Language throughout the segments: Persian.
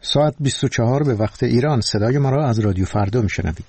ساعت 24 به وقت ایران. صدای ما را از رادیو فردا میشنوید.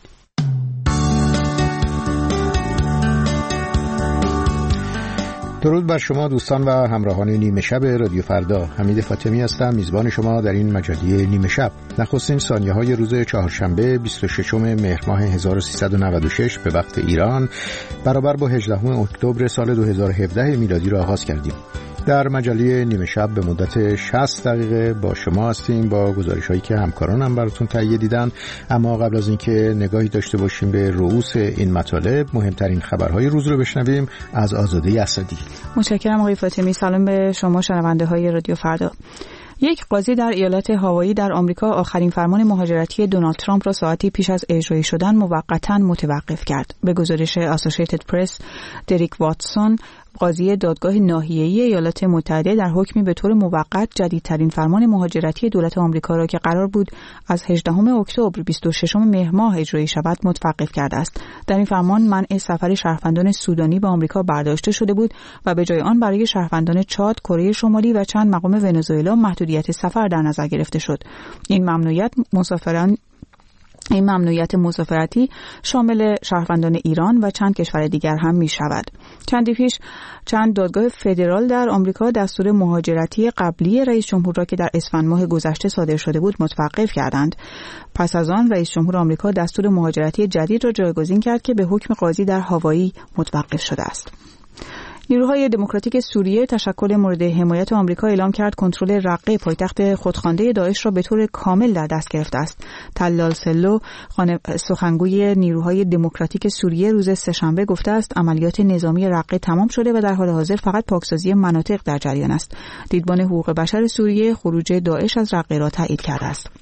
درود بر شما دوستان و همراهان نیمه شب رادیو فردا. حمید فاطمی هستم، میزبان شما در این مجله نیمه شب. نخستین ثانیه های روز چهارشنبه 26 مهر ماه 1396 به وقت ایران برابر با 18 اکتبر سال 2017 میلادی را آغاز کردیم. در مجله نیمه شب به مدت 60 دقیقه با شما هستیم با گزارش‌هایی که همکارانم براتون تهیه دیدن. اما قبل از اینکه نگاهی داشته باشیم به رؤوس این مطالب، مهمترین خبرهای روز رو بشنویم از آزاده اسدی. متشکرم آقای فاطمی. سلام به شما شنونده‌های رادیو فردا. یک قاضی در ایالت هاوایی در آمریکا آخرین فرمان مهاجرتی دونالد ترامپ را ساعتی پیش از اجرایی شدن موقتاً متوقف کرد. به گزارش اسوسییتد پرس، دریک واتسون، قاضی دادگاه ناحیه‌ای ایالات متحده، در حکمی به طور موقت جدیدترین فرمان مهاجرتی دولت آمریکا را که قرار بود از 18 اکتبر 26 مهر ماه اجرایی شود متوقف کرده است. در این فرمان منع سفر شهروندان سودانی به آمریکا برداشته شده بود و به جای آن برای شهروندان چاد، کره شمالی و چند مقام ونزوئلا محدودیت سفر در نظر گرفته شد. این ممنوعیت مسافرتی شامل شهروندان ایران و چند کشور دیگر هم می شود. چندی پیش چند دادگاه فدرال در آمریکا دستور مهاجرتی قبلی رئیس جمهور را که در اسفند ماه گذشته صادر شده بود متوقف کردند. پس از آن رئیس جمهور آمریکا دستور مهاجرتی جدید را جایگزین کرد که به حکم قاضی در هاوایی متوقف شده است. نیروهای دموکراتیک سوریه تشکل مورد حمایت آمریکا اعلام کرد کنترل رقه پایتخت خودخوانده داعش را به طور کامل در دست گرفته است. طلال سلو، سخنگوی نیروهای دموکراتیک سوریه، روز سه‌شنبه گفته است عملیات نظامی رقه تمام شده و در حال حاضر فقط پاکسازی مناطق در جریان است. دیدبان حقوق بشر سوریه خروج داعش از رقه را تایید کرده است.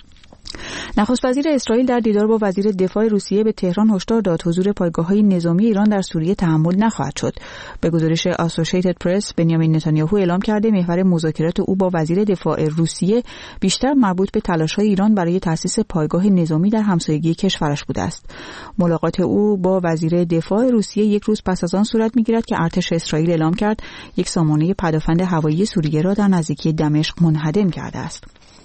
نخست وزیر اسرائیل در دیدار با وزیر دفاع روسیه به تهران هشدار داد حضور پایگاه‌های نظامی ایران در سوریه تحمل نخواهد شد. به گزارش اسوسییتد پرس، بنیامین نتانیاهو اعلام کرده محور مذاکرات او با وزیر دفاع روسیه بیشتر مربوط به تلاش‌های ایران برای تأسیس پایگاه نظامی در همسایگی کشورش بوده است. ملاقات او با وزیر دفاع روسیه یک روز پس از آن صورت می‌گیرد که ارتش اسرائیل اعلام کرد یک سامانه پدافند هوایی سوریه را در نزدیکی دمشق منهدم کرده است.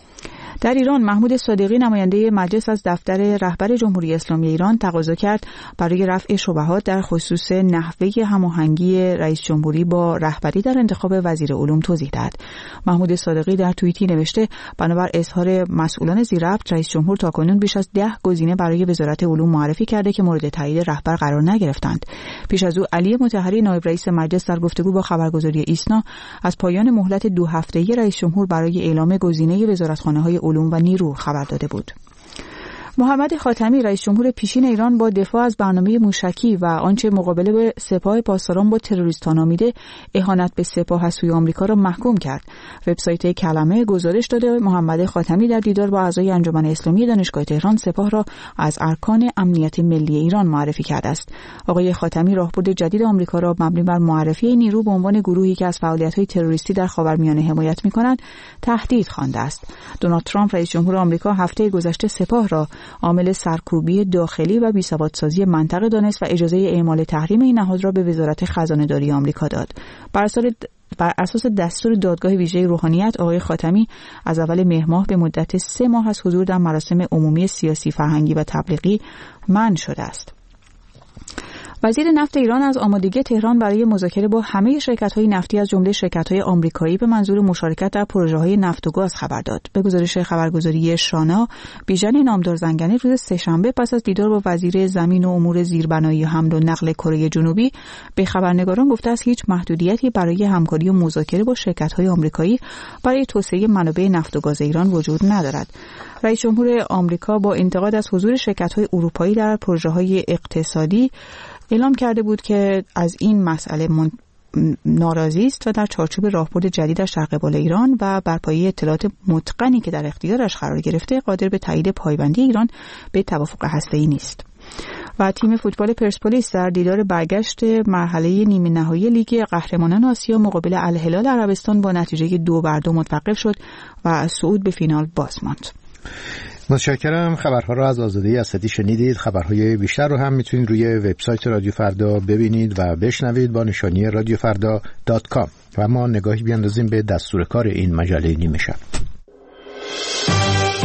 در ایران محمود صادقی نماینده مجلس از دفتر رهبر جمهوری اسلامی ایران تقاضا کرد برای رفع شبهات در خصوص نحوه هماهنگی رئیس جمهوری با رهبری در انتخاب وزیر علوم توضیح داد. محمود صادقی در توییتی نوشته بنابر اظهار مسئولان زیرربط رئیس جمهور تاکنون بیش از 10 گزینه برای وزارت علوم معرفی کرده که مورد تایید رهبر قرار نگرفتند. پیش از او علی مطهری نایب رئیس مجلس در گفتگو با خبرگزاری ایسنا از پایان مهلت 2 هفته‌ای رئیس جمهور برای اعلام گزینه وزارتخانه‌های علوم و نیرو خبر داده بود. محمد خاتمی رئیس جمهور پیشین ایران با دفاع از برنامه موشکی و آنچه مقابله به سپاه پاسداران با تروریستان نامیده اهانت به سپاه از سوی آمریکا را محکوم کرد. وبسایت کلمه گزارش داده محمد خاتمی در دیدار با اعضای انجمن اسلامی دانشگاه تهران سپاه را از ارکان امنیت ملی ایران معرفی کرده است. آقای خاتمی راهبرد جدید آمریکا را مبنی بر معرفی نیرو به عنوان گروهی که از فعالیت‌های تروریستی در خاورمیانه حمایت می‌کنند تهدید خوانده است. دونالد ترامپ رئیس جمهور آمریکا هفته گذشته سپاه را عامل سرکوبی داخلی و بی‌ثبات‌سازی منطقه دانست و اجازه اعمال تحریم این نهاد را به وزارت خزانه‌داری آمریکا داد. بر اساس دستور دادگاه ویژه روحانیت آقای خاتمی از اول مهر ماه به مدت 3 ماه از حضور در مراسم عمومی سیاسی، فرهنگی و تبلیغی منع شده است. وزیر نفت ایران از آمادگی تهران برای مذاکره با همه شرکت‌های نفتی از جمله شرکت‌های آمریکایی به منظور مشارکت در پروژه‌های نفت و گاز خبر داد. به گزارش خبرگزاری شانا، بیژن نامدار زنگنه روز سه‌شنبه پس از دیدار با وزیر زمین و امور زیربنایی و حمل و نقل کره جنوبی به خبرنگاران گفته است هیچ محدودیتی برای همکاری و مذاکره با شرکت‌های آمریکایی برای توسعه منابع نفت و گاز ایران وجود ندارد. رئیس جمهور آمریکا با انتقاد از حضور شرکت‌های اروپایی در پروژه‌های اقتصادی اعلام کرده بود که از این مسئله ناراضی است و در چارچوب راهبرد جدیدش در قبال ایران و بر پایه اطلاعات متقنی که در اختیارش قرار گرفته قادر به تایید پایبندی ایران به توافق هسته‌ای نیست. و تیم فوتبال پرسپولیس در دیدار برگشت مرحله نیمه نهایی لیگ قهرمانان آسیا مقابل الهلال عربستان با نتیجه 2-2 متوقف شد و صعود به فینال باز ماند. متشکرم. خبرها را از آزاده اسدی شنیدید. خبرهای بیشتر رو هم میتونید روی وبسایت رادیو فردا ببینید و بشنوید با نشانی radiofrda.com. و ما نگاهی بیاندازیم به دستور کار این مجله نیمه شب.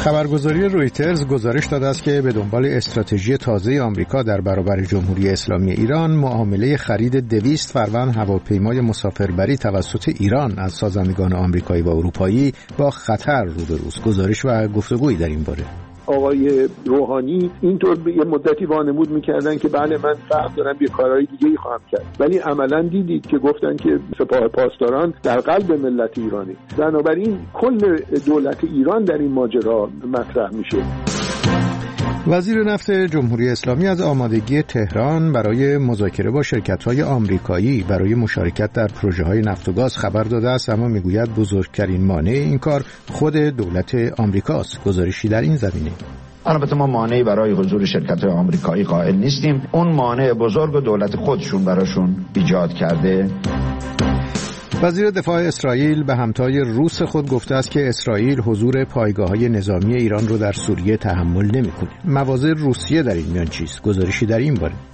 خبرگزاری رویترز گزارش داده است که به دنبال استراتژی تازه آمریکا در برابر جمهوری اسلامی ایران، معامله خرید 200 فروند هواپیمای مسافربری توسط ایران از سازندگان آمریکایی و اروپایی با خطر روبروست. گزارش و گفتگویی در این باره. آقای روحانی اینطور یه مدتی وانمود میکردن که بله من فهم دارم یه کارهای دیگه‌ای خواهم کرد، ولی عملاً دیدید که گفتن که سپاه پاسداران در قلب ملت ایرانی. بنابراین کل دولت ایران در این ماجرا مطرح میشه. وزیر نفت جمهوری اسلامی از آمادگی تهران برای مذاکره با شرکت‌های آمریکایی برای مشارکت در پروژه‌های نفت و گاز خبر داده است، اما میگوید بزرگترین مانع این کار خود دولت آمریکاست. گزارشی در این زمینه. البته ما مانعی برای حضور شرکت‌های آمریکایی قائل نیستیم. اون مانع بزرگ و دولت خودشون براشون ایجاد کرده. وزیر دفاع اسرائیل به همتای روس خود گفته است که اسرائیل حضور پایگاه‌های نظامی ایران را در سوریه تحمل نمی‌کند. مواضع روسیه در این میان چیست؟ گزارشی در این باره.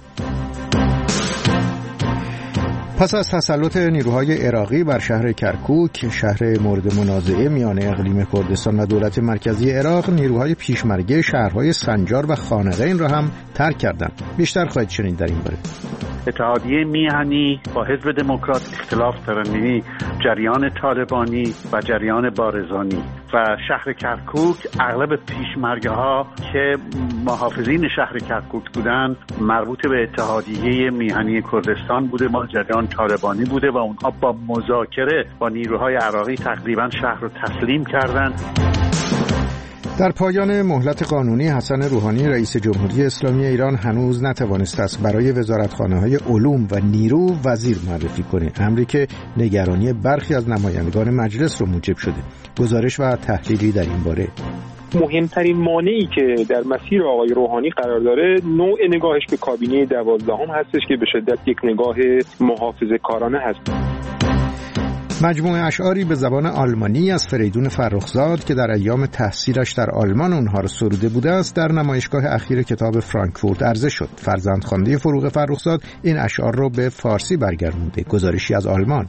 پس از تسلط نیروهای عراقی بر شهر کرکوک، شهر مورد منازعه میان اقلیم کردستان و دولت مرکزی عراق، نیروهای پیشمرگه شهرهای سنجار و خانقین را هم ترک کردند. بیشتر خواهید شنید در این باره. اتحادیه میهنی با حزب دموکرات اختلاف دارند، یعنی جریان طالبانی و جریان بارزانی. و شهر کرکوک اغلب پیشمرگه ها که محافظین شهر کرکوک بودن مربوط به اتحادیه میهنی کردستان بوده، ما جریان طالبانی بوده و اونها با مذاکره با نیروهای عراقی تقریبا شهر رو تسلیم کردند. در پایان مهلت قانونی، حسن روحانی رئیس جمهوری اسلامی ایران هنوز نتوانسته است برای وزارتخانه‌های علوم و نیرو وزیر معرفی کنه، امری که نگرانی برخی از نمایندگان مجلس رو موجب شده. گزارش و تحلیلی در این باره. مهمترین مانعی که در مسیر آقای روحانی قرار داره نوع نگاهش به کابینه 12 هستش که به شدت یک نگاه محافظه‌کارانه هست. مجموعه اشعاری به زبان آلمانی از فریدون فرخزاد که در ایام تحصیلش در آلمان اونها را سروده بوده است، در نمایشگاه اخیر کتاب فرانکفورت عرضه شد. فرزندخوانده فروغ فرخزاد این اشعار را به فارسی برگردونده. گزارشی از آلمان.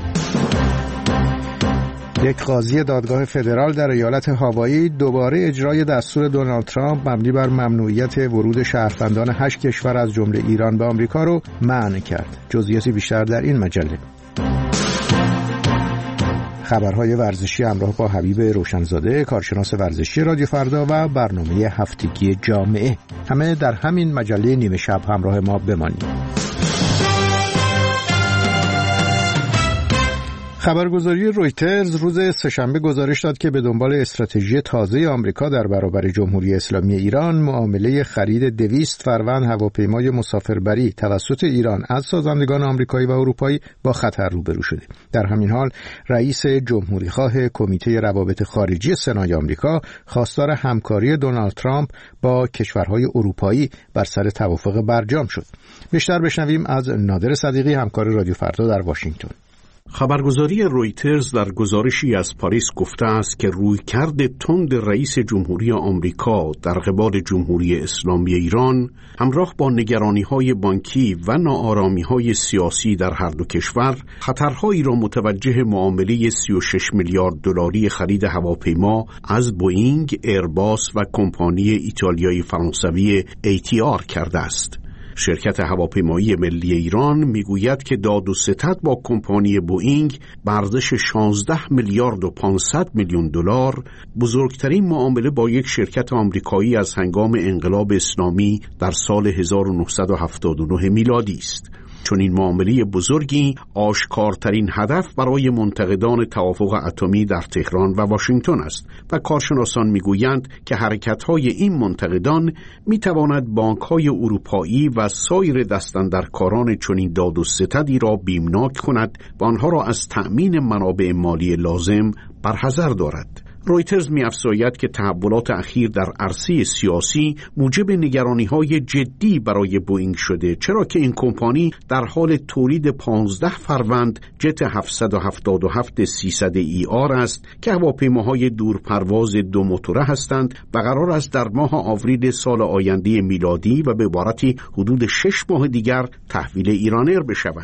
یک قاضی دادگاه فدرال در ایالت هاوایی دوباره اجرای دستور دونالد ترامپ مبنی بر ممنوعیت ورود شهروندان 8 کشور از جمله ایران به آمریکا رو منع کرد. جزئیاتی بیشتر در این مجله. خبرهای ورزشی همراه با حبیب روشنزاده، کارشناس ورزشی رادیو فردا و برنامه هفتگی جامعه، همه در همین مجله نیمه شب. همراه ما بمانید. خبرگزاری رویترز روز سه‌شنبه گزارش داد که به دنبال استراتژی تازه آمریکا در برابر جمهوری اسلامی ایران، معامله خرید 200 فروند هواپیمای مسافربری توسط ایران از سازندگان آمریکایی و اروپایی با خطر روبرو شده. در همین حال رئیس جمهوریخواه کمیته روابط خارجی سنای آمریکا خواستار همکاری دونالد ترامپ با کشورهای اروپایی بر سر توافق برجام شد. بیشتر بشنویم از نادر صدیقی، همکار رادیو فردا در واشنگتن. خبرگزاری رویترز در گزارشی از پاریس گفته است که رویکرد تند رئیس جمهوری آمریکا در قبال جمهوری اسلامی ایران همراه با نگرانی‌های بانکی و ناآرامی‌های سیاسی در هر دو کشور خطرهایی را متوجه معامله 36 میلیارد دلاری خرید هواپیما از بوئینگ، ایرباس و کمپانی ایتالیایی فرانسوی ATR کرده است. شرکت هواپیمایی ملی ایران میگوید که داد و ستد با کمپانی بوئینگ به ارزش 16 میلیارد و 500 میلیون دلار بزرگترین معامله با یک شرکت آمریکایی از هنگام انقلاب اسلامی در سال 1979 میلادی است. چون این معامله بزرگی آشکارترین هدف برای منتقدان توافق اتمی در تهران و واشنگتن است و کارشناسان میگویند که حرکت‌های این منتقدان میتواند بانک‌های اروپایی و سایر دستاندرکاران چنین داد و ستدی را بیمناک کند و آنها را از تأمین منابع مالی لازم برحذر دارد. رویترز می‌افزاید که تحولات اخیر در عرصه سیاسی موجب نگرانی‌های جدی برای بوئینگ شده، چرا که این کمپانی در حال تولید 15 فروند جت 777-300 ER است که هواپیماهای دورپرواز دو موتوره هستند و قرار است در ماه آوریل سال آینده میلادی و به عبارتی حدود 6 ماه دیگر تحویل ایرانر بشوند.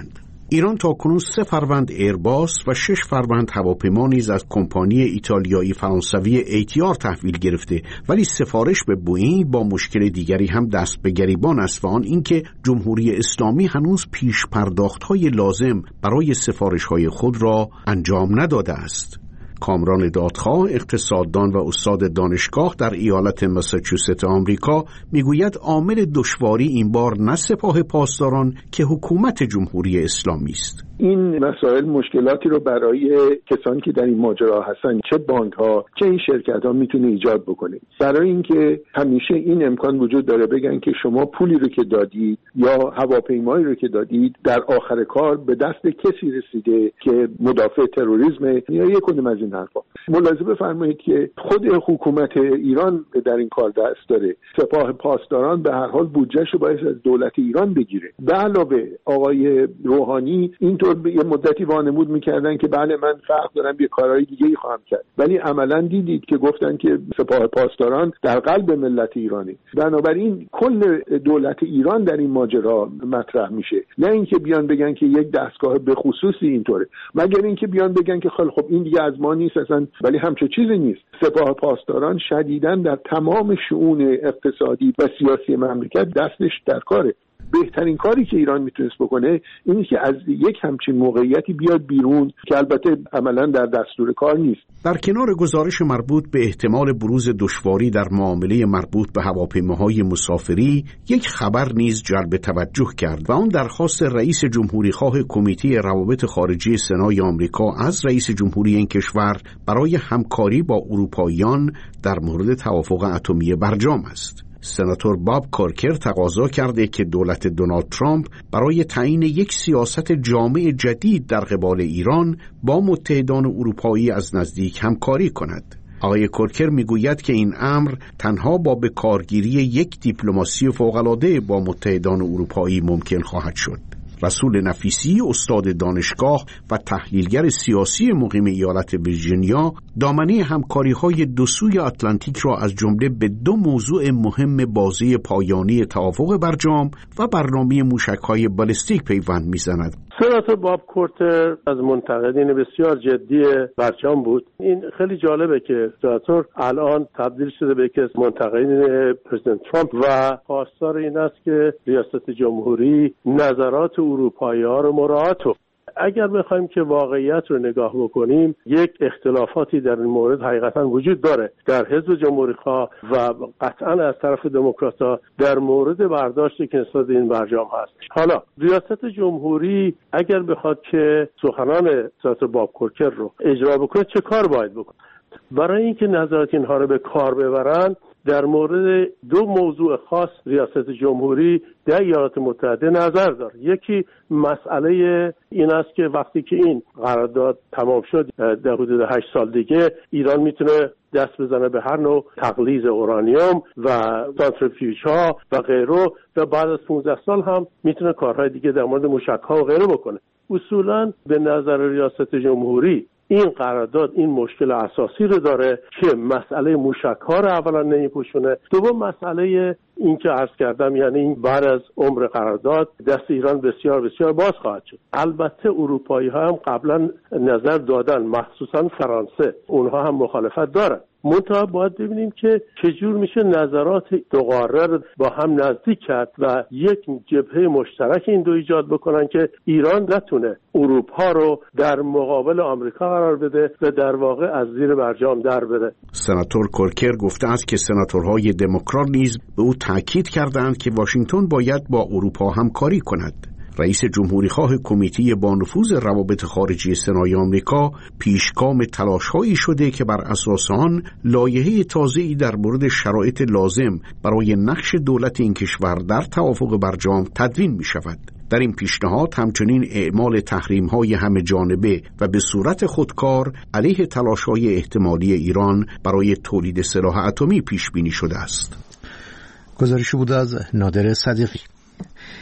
ایران تاکنون 3 فروند ایرباس و 6 فروند هواپیما نیز از کمپانی ایتالیایی فرانسوی ATR تحویل گرفته، ولی سفارش به بوئینگ با مشکل دیگری هم دست به گریبان است و آن اینکه جمهوری اسلامی هنوز پیش پرداخت‌های لازم برای سفارش‌های خود را انجام نداده است. کامران دادخواه، اقتصاددان و استاد دانشگاه در ایالت ماساچوست آمریکا، میگوید عامل دشواری این بار نه سپاه پاسداران که حکومت جمهوری اسلامی است. این مسائل مشکلاتی رو برای کسانی که در این ماجرا هستن، چه بانک ها چه این شرکت ها میتونه ایجاد بکنه. برای اینکه همیشه این امکان وجود داره بگن که شما پولی رو که دادید یا هواپیمایی رو که دادید در آخر کار به دست کسی رسیده که مدافع تروریسم یا یک کدوم از این حرفا. ملاحظه بفرمایید که خود حکومت ایران در این کار دست داره. سپاه پاسداران به هر حال بودجهش رو باید از دولت ایران بگیره. به علاوه آقای روحانی این یه مدتی وانمود میکردن که بله من فرق دارم یه کارهای دیگه ای خواهم کرد، ولی عملا دیدید که گفتن که سپاه پاسداران در قلب ملت ایرانی. بنابراین کل دولت ایران در این ماجرا مطرح میشه، نه اینکه بیان بگن که یک دستگاه به خصوصی اینطوره، مگر اینکه بیان بگن که خب این دیگه از ما نیست اصلا، ولی همچه چیزی نیست. سپاه پاسداران شدیداً در تمام شؤون اقتصادی و سیاسی مملکت دستش در کاره. بهترین کاری که ایران میتونست بکنه اینه که از یک همچین موقعیتی بیاد بیرون که البته عملا در دستور کار نیست. در کنار گزارش مربوط به احتمال بروز دشواری در معامله مربوط به هواپیماهای مسافری، یک خبر نیز جلب توجه کرد و آن درخواست رئیس جمهوری خواه کمیته روابط خارجی سنای آمریکا از رئیس جمهوری این کشور برای همکاری با اروپاییان در مورد توافق اتمی برجام است. سناتور باب کورکر تقاضا کرده که دولت دونالد ترامپ برای تعیین یک سیاست جامع جدید در قبال ایران با متحدان اروپایی از نزدیک همکاری کند. آقای کورکر میگوید که این امر تنها با به کارگیری یک دیپلماسی فوق‌العاده با متحدان اروپایی ممکن خواهد شد. رسول نفیسی، استاد دانشگاه و تحلیلگر سیاسی مقیم ایالت ویرجینیا، دامنه همکاری‌های دو سوی اتلانتیک را از جمله به 2 موضوع مهم بازی پایانی توافق برجام و برنامه موشک‌های بالستیک پیوند می‌زند. سناتور باب کورتر از منتقدین بسیار جدی برجام بود. این خیلی جالبه که سناتور الان تبدیل شده به یکی از منتقدین پرزیدنت ترامپ و خواستار این است که ریاست جمهوری نظرات اروپایی‌ها رو مراعات کنه. اگر بخوایم که واقعیت رو نگاه بکنیم، یک اختلافاتی در این مورد حقیقتا وجود داره در حزب جمهوری‌خواه و قطعا از طرف دموکرات‌ها در مورد برداشتی که نسبت به این برجام هست. حالا ریاست جمهوری اگر بخواد که سخنان سناتور باب کورکر رو اجرا بکنه چه کار باید بکنه؟ برای اینکه نظرات اینها رو به کار ببرن، در مورد 2 موضوع خاص ریاست جمهوری در ایالات متحده نظر داره. یکی مسئله این است که وقتی که این قرارداد تمام شد در حدود 8 سال دیگه ایران میتونه دست بزنه به هر نوع تقلیظ اورانیوم و سانتریفیوژها و غیره و بعد از 15 سال هم میتونه کارهای دیگه در مورد موشک‌ها و غیره بکنه. اصولاً به نظر ریاست جمهوری این قرارداد این مشکل اساسی رو داره که مسئله موشک‌ها رو اولا نمیپوشونه، دوم مسئله این که عرض کردم یعنی این بعد از عمر قرارداد دست ایران بسیار بسیار باز خواهد شد. البته اروپایی‌ها هم قبلا نظر دادن، مخصوصا فرانسه، اونها هم مخالفت دارن. منتها باید ببینیم که چجور میشه نظرات دو قاره رو با هم نزدیک کرد و یک جبهه مشترک این دو ایجاد بکنن که ایران نتونه اروپا رو در مقابل آمریکا قرار بده و در واقع از زیر برجام در بره. سناتور کورکر گفته است که سناتورهای دموکرات نیز به او تاکید کردند که واشنگتن باید با اروپا همکاری کند. رئیس جمهوری خواه کمیته با نفوذ روابط خارجی سنای آمریکا پیشگام تلاش‌هایی شده که بر اساس آن لایحه تازه‌ای در مورد شرایط لازم برای نقش دولت این کشور در توافق برجام تدوین می‌شود. در این پیشنهاد همچنین اعمال تحریم‌های همه جانبه و به صورت خودکار علیه تلاش‌های احتمالی ایران برای تولید سلاح اتمی پیش بینی شده است. گزارشی بود از نادر صدیقی.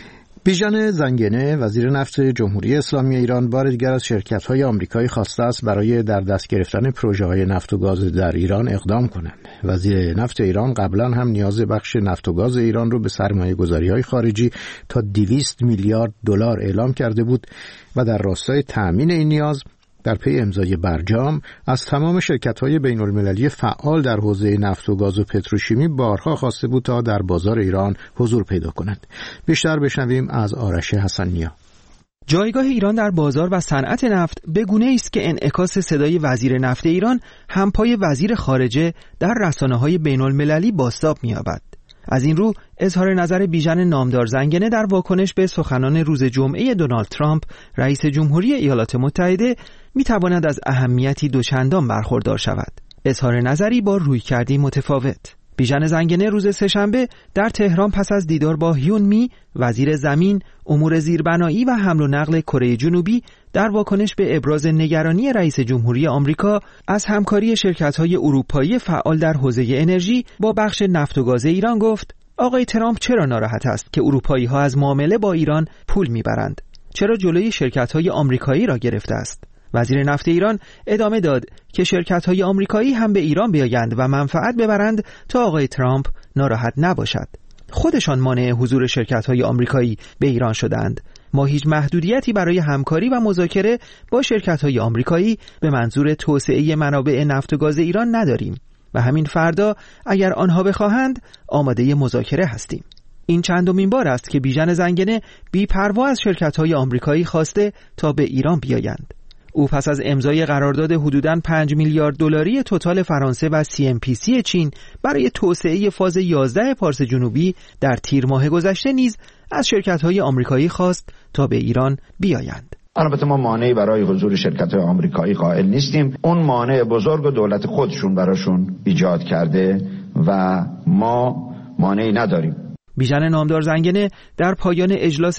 بیژن زنگنه وزیر نفت جمهوری اسلامی ایران بار دیگر از شرکت‌های آمریکایی خواسته است برای در دست گرفتن پروژه‌های نفت و گاز در ایران اقدام کنند. وزیر نفت ایران قبلا هم نیاز بخش نفت و گاز ایران رو به سرمایه‌گذاری‌های خارجی تا 200 میلیارد دلار اعلام کرده بود و در راستای تأمین این نیاز در پی امضای برجام از تمام شرکت‌های بین‌المللی فعال در حوزه نفت و گاز و پتروشیمی بارها خواسته بود تا در بازار ایران حضور پیدا کنند. بیشتر بشنویم از آرش حسن‌نیا. جایگاه ایران در بازار و صنعت نفت به گونه‌ای است که انعکاس صدای وزیر نفت ایران همپای وزیر خارجه در رسانه‌های بین‌المللی بازتاب می‌یابد. از این رو اظهار نظر بیژن نامدار زنگنه در واکنش به سخنان روز جمعه دونالد ترامپ رئیس جمهوری ایالات متحده میتواند از اهمیتی دوچندان برخوردار شود. اظهار نظری با رویکردی متفاوت. بیژن زنگنه روز سه‌شنبه در تهران پس از دیدار با هیون می وزیر زمین، امور زیربنایی و حمل و نقل کره جنوبی در واکنش به ابراز نگرانی رئیس جمهوری آمریکا از همکاری شرکت‌های اروپایی فعال در حوزه انرژی با بخش نفت و گاز ایران گفت: آقای ترامپ چرا ناراحت است که اروپایی‌ها از معامله با ایران پول می‌برند؟ چرا جلوی شرکت‌های آمریکایی را گرفته است؟ وزیر نفت ایران ادامه داد که شرکت‌های آمریکایی هم به ایران بیایند و منفعت ببرند تا آقای ترامپ ناراحت نباشد. خودشان مانع حضور شرکت‌های آمریکایی به ایران شدند. ما هیچ محدودیتی برای همکاری و مذاکره با شرکت‌های آمریکایی به منظور توسعه منابع نفت و گاز ایران نداریم و همین فردا اگر آنها بخواهند آماده مذاکره هستیم. این چندمین بار است که بیژن زنگنه بی‌پروا از شرکت‌های آمریکایی خواسته تا به ایران بیایند. او پس از امضای قرارداد حدوداً 5 میلیارد دلاری توتال فرانسه و CNPC چین برای توسعه فاز 11 پارس جنوبی در تیر ماه گذشته نیز از شرکت‌های آمریکایی خواست تا به ایران بیایند. البته ما مانعی برای حضور شرکت‌های آمریکایی قائل نیستیم. اون مانع بزرگ و دولت خودشون براشون ایجاد کرده و ما مانعی نداریم. بیژن نامدار زنگنه در پایان اجلاس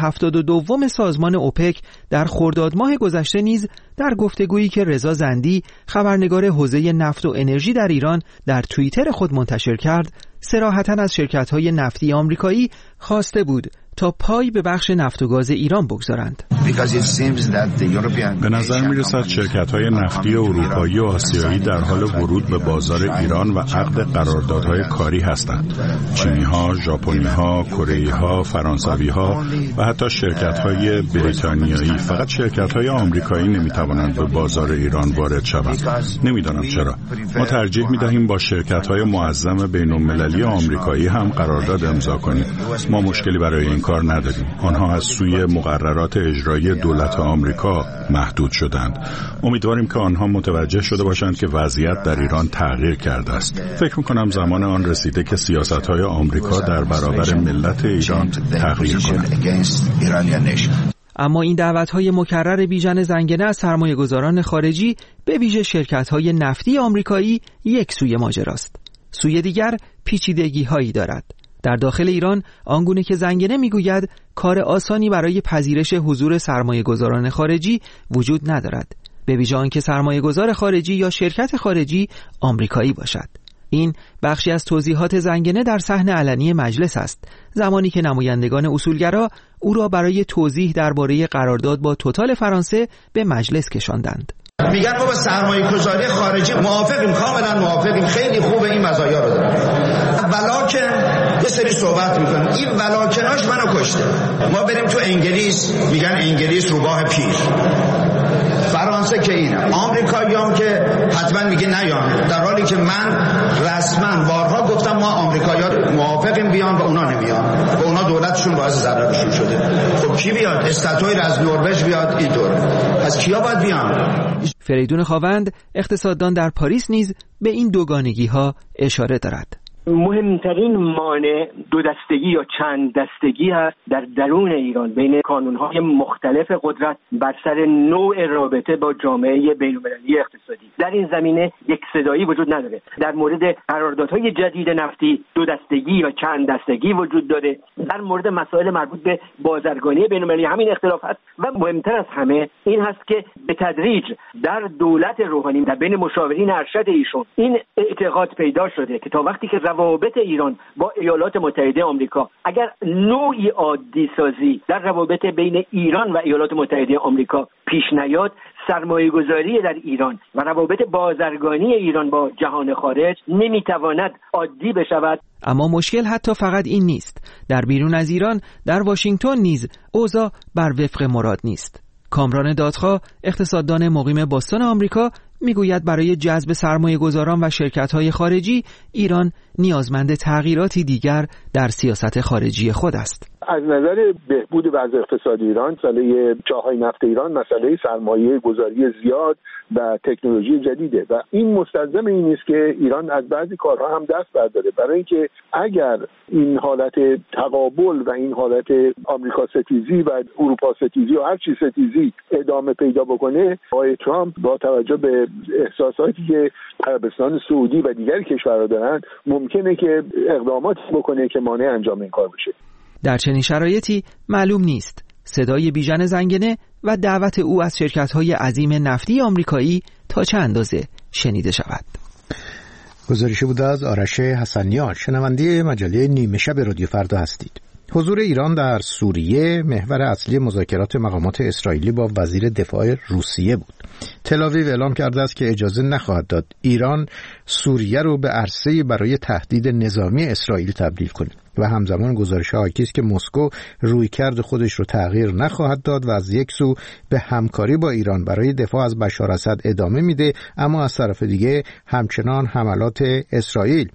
172 سازمان اوپک در خرداد ماه گذشته نیز در گفتگویی که رضا زندی خبرنگار حوزه نفت و انرژی در ایران در توییتر خود منتشر کرد، صراحتاً از شرکت‌های نفتی آمریکایی خواسته بود تا پای به بخش نفت و گاز ایران بگذارند. به نظر می‌رسد شرکت‌های نفتی اروپایی و آسیایی در حال ورود به بازار ایران و عقد قراردادهای کاری هستند. چینی‌ها، ژاپنی‌ها، کره‌ای‌ها، فرانسوی‌ها و حتی شرکت‌های بریتانیایی. فقط شرکت‌های آمریکایی نمی‌توانند به بازار ایران وارد شوند. نمی‌دانم چرا. ما ترجیح می‌دهیم با شرکت‌های معظم بین‌المللی آمریکایی هم قرارداد امضا کنیم. ما مشکلی برای این کار نداریم. آنها از سوی مقررات اجرایی دولت آمریکا محدود شدند. امیدواریم که آنها متوجه شده باشند که وضعیت در ایران تغییر کرده است. فکر می‌کنم زمان آن رسیده که سیاست‌های آمریکا در برابر ملت ایران تغییر کند. اما این دعوت‌های مکرر بیژن زنگنه از سرمایه‌گذاران خارجی به ویژه شرکت‌های نفتی آمریکایی یک سوی ماجراست. سوی دیگر پیچیدگی‌هایی دارد. در داخل ایران آنگونه که زنگنه میگوید کار آسانی برای پذیرش حضور سرمایه‌گذاران خارجی وجود ندارد، به ویژه آنکه سرمایه‌گذار خارجی یا شرکت خارجی آمریکایی باشد. این بخشی از توضیحات زنگنه در صحن علنی مجلس است، زمانی که نمایندگان اصولگرا او را برای توضیح درباره قرارداد با توتال فرانسه به مجلس کشاندند. میگن ما با سرمایه‌گذاری خارجی موافقیم، کاملا موافقیم، خیلی خوبه، این مزایا رو داره. ولکن یه سری صحبت میکنن، این ولکناش منو کشته. ما بریم تو انگلیس، میگن انگلیس روباه پیر. فرانسه که اینه، آمریکاییام که حتما میگه نیان، در حالی که من رسما بارها گفتم ما آمریکایی‌ها موافقیم بیان و اونا نمیان، و اونا دولتشون باعث ضررشون شده. خب کی بیاد؟ استاتویر از نروژ بیاد اینطور، پس کیا باید بیان؟ فریدون خاوند اقتصاددان در پاریس نیز به این دوگانگی‌ها اشاره دارد. مهمترین مانع دو دستگی یا چند دستگی هست در درون ایران بین کانونهای مختلف قدرت بر سر نوع رابطه با جامعه بین‌المللی اقتصادی. در این زمینه یک صدایی وجود نداره. در مورد قراردادهای جدید نفتی دو دستگی یا چند دستگی وجود داره. در مورد مسائل مربوط به بازرگانی بین‌المللی همین اختلاف هست و مهمتر از همه این هست که به تدریج در دولت روحانی در بین مشاورین ارشد ایشون این اعتقاد پیدا شده که تا وقتی که روابط ایران با ایالات متحده آمریکا اگر نوعی عادی سازی در روابط بین ایران و ایالات متحده آمریکا پیش نیاد، سرمایه گذاری در ایران و روابط بازرگانی ایران با جهان خارج نمیتواند عادی بشود. اما مشکل حتی فقط این نیست. در بیرون از ایران، در واشنگتن نیز اوضاع بر وفق مراد نیست. کامران دادخواه، اقتصاددان مقیم بوستون آمریکا، میگوید برای جذب سرمایه گذاران و شرکت‌های خارجی ایران نیازمند تغییراتی دیگر در سیاست خارجی خود است. از نظر بهبود وضع اقتصادی ایران، مسئله چاهای نفت ایران مسئله سرمایه گذاری زیاد و تکنولوژی جدیده و این مستلزم این است که ایران از بعضی کارها هم دست برداره، برای اینکه اگر این حالت تقابل و این حالت آمریکا ستیزی و اروپا ستیزی و هر چیز ستیزی ادامه پیدا بکنه، آقای ترامپ با توجه به احساساتی که عربستان سعودی و دیگر کشورها دارن ممکنه که اقداماتی بکنه که مانع انجام این کار بشه. در چنین شرایطی معلوم نیست صدای بیژن زنگنه و دعوت او از شرکت‌های عظیم نفتی آمریکایی تا چه اندازه شنیده شود. گزارشی بود از آرش حسنیار. شنونده مجله نیمه شب رادیو فردا هستید. حضور ایران در سوریه محور اصلی مذاکرات مقامات اسرائیلی با وزیر دفاع روسیه بود. تل‌آویو اعلام کرده است که اجازه نخواهد داد ایران سوریه رو به عرصه‌ای برای تهدید نظامی اسرائیل تبدیل کنه و همزمان گزارش‌ها حاکی است که مسکو رویکرد خودش رو تغییر نخواهد داد و از یک سو به همکاری با ایران برای دفاع از بشار اسد ادامه میده، اما از طرف دیگه همچنان حملات اسرائیل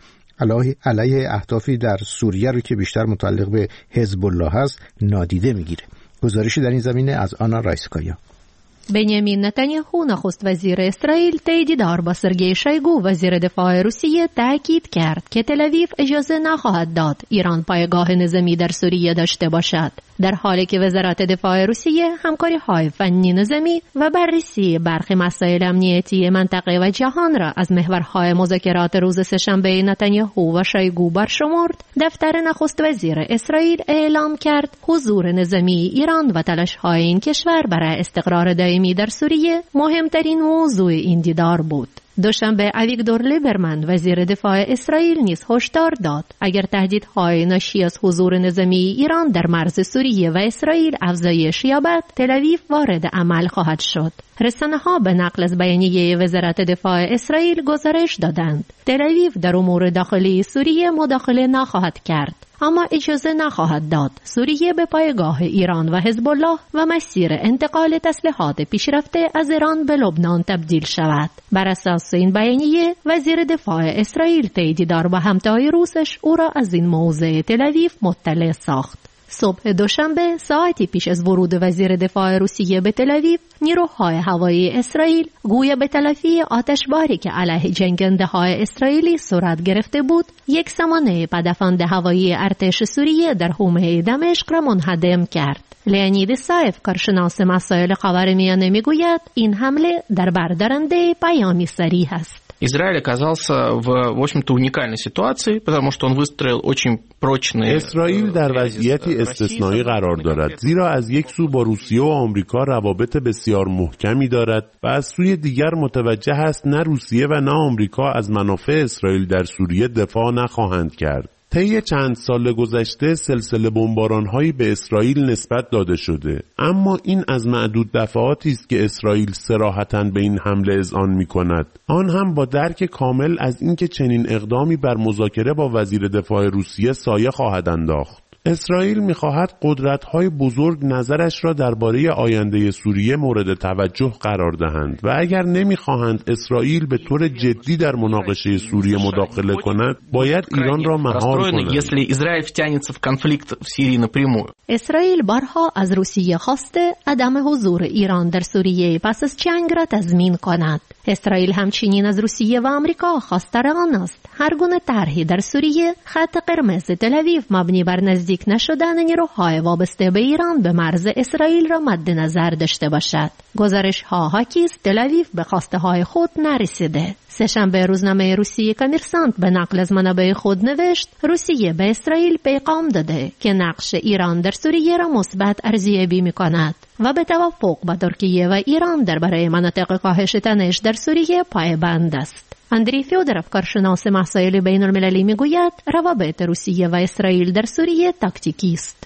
علیه اهدافی در سوریه رو که بیشتر متعلق به حزب الله هست نادیده میگیره. گزارشی در این زمینه از آنا رایسکایا. بنیامین نتانیاهو نخست وزیر اسرائیل طی دیدار با سرگئی شویگو وزیر دفاع روسیه تاکید کرد که تل‌آویو اجازه نخواهد داد ایران پایگاه نظامی در سوریه داشته باشد، در حالی که وزارت دفاع روسیه همکاری‌های فنی نظامی و بررسی برخی مسائل امنیتی منطقه و جهان را از محورهای مذاکرات روز سه‌شنبه نتانیاهو و شویگو برشمرد. دفتر نخست وزیر اسرائیل اعلام کرد حضور نظامی ایران و تلاش‌های این کشور برای استقرار دائمی در سوریه مهمترین موضوع این دیدار بود. دوشنبه اویگدور لیبرمن وزیر دفاع اسرائیل نیز هشدار داد اگر تهدیدهای ناشی از حضور نظامی ایران در مرز سوریه و اسرائیل افزایش یابد، تل‌آویو وارد عمل خواهد شد. رسانه‌ها به نقل از بیانیه وزارت دفاع اسرائیل گزارش دادند تل‌آویو در امور داخلی سوریه مداخله نخواهد کرد، اما اجازه نخواهد داد سوریه به پایگاه ایران و حزب الله و مسیر انتقال تسلیحات پیشرفته از ایران به لبنان تبدیل شود. بر اساس این بیانیه وزیر دفاع اسرائیل طی دیدار با همتای روسش او را از این موضوع تل‌آویو مطلع ساخت. صبح دوشنبه ساعتی پیش از ورود وزیر دفاع روسیه به تل‌آویو، نیروهای هوایی اسرائیل گویا به تلافی آتشباری که علیه جنگنده‌های اسرائیلی صورت گرفته بود، یک سامانه پدافند هوایی ارتش سوریه در حومه دمشق را منهدم کرد. لئونید سایف، کارشناس مسائل خاورمیانه، میگوید این حمله در بردارنده پیامی صریح است. Израиль оказался в общем-то уникальной ситуации, потому что он выстроил очень прочные. اسرائیل در وضعیتی استثنایی قرار دارد، زیرا از یک سو با روسیه و آمریکا روابط بسیار محکمی دارد و از سوی دیگر متوجه است نه روسیه و نه آمریکا از منافع اسرائیل در سوریه دفاع نخواهند کرد. طی چند سال گذشته سلسله بمباران‌هایی به اسرائیل نسبت داده شده، اما این از معدود دفعاتی است که اسرائیل صراحتاً به این حمله اذعان می‌کند، آن هم با درک کامل از اینکه چنین اقدامی بر مذاکره با وزیر دفاع روسیه سایه خواهد انداخت. اسرائیل می‌خواهد قدرت‌های بزرگ نظرش را درباره آینده سوریه مورد توجه قرار دهند و اگر نمی‌خواهند اسرائیل به طور جدی در مناقشه سوریه مداخله کند، باید ایران را مهار کنند. اسرائیل بارها از روسیه خواسته عدم حضور ایران در سوریه پس از جنگ را تضمین کند. اسرائیل همچنین از روسیه و آمریکا خواستار آن است هر گونه طرحی در سوریه خط قرمز تل‌آویو مبنی بر نزدیک نشدن نیروهای وابسته به ایران به مرز اسرائیل را مد نظر داشته باشد. گزارش‌ها حاکی است تل‌آویو به خواسته های خود نرسیده. سه‌شنبه روزنامه روسیه کامرسانت به نقل از منابع خود نوشت روسیه به اسرائیل پیغام داده که نقش ایران در سوریه را مثبت ارزیابی می‌کند و به توافق با ترکیه و ایران درباره مناطق کاهش تنش در سوریه پایبند است. اندری فیودروف کارشناس مسائل بین المللی میگوید روابط روسیه و اسرائیل در سوریه تاکتیکی است.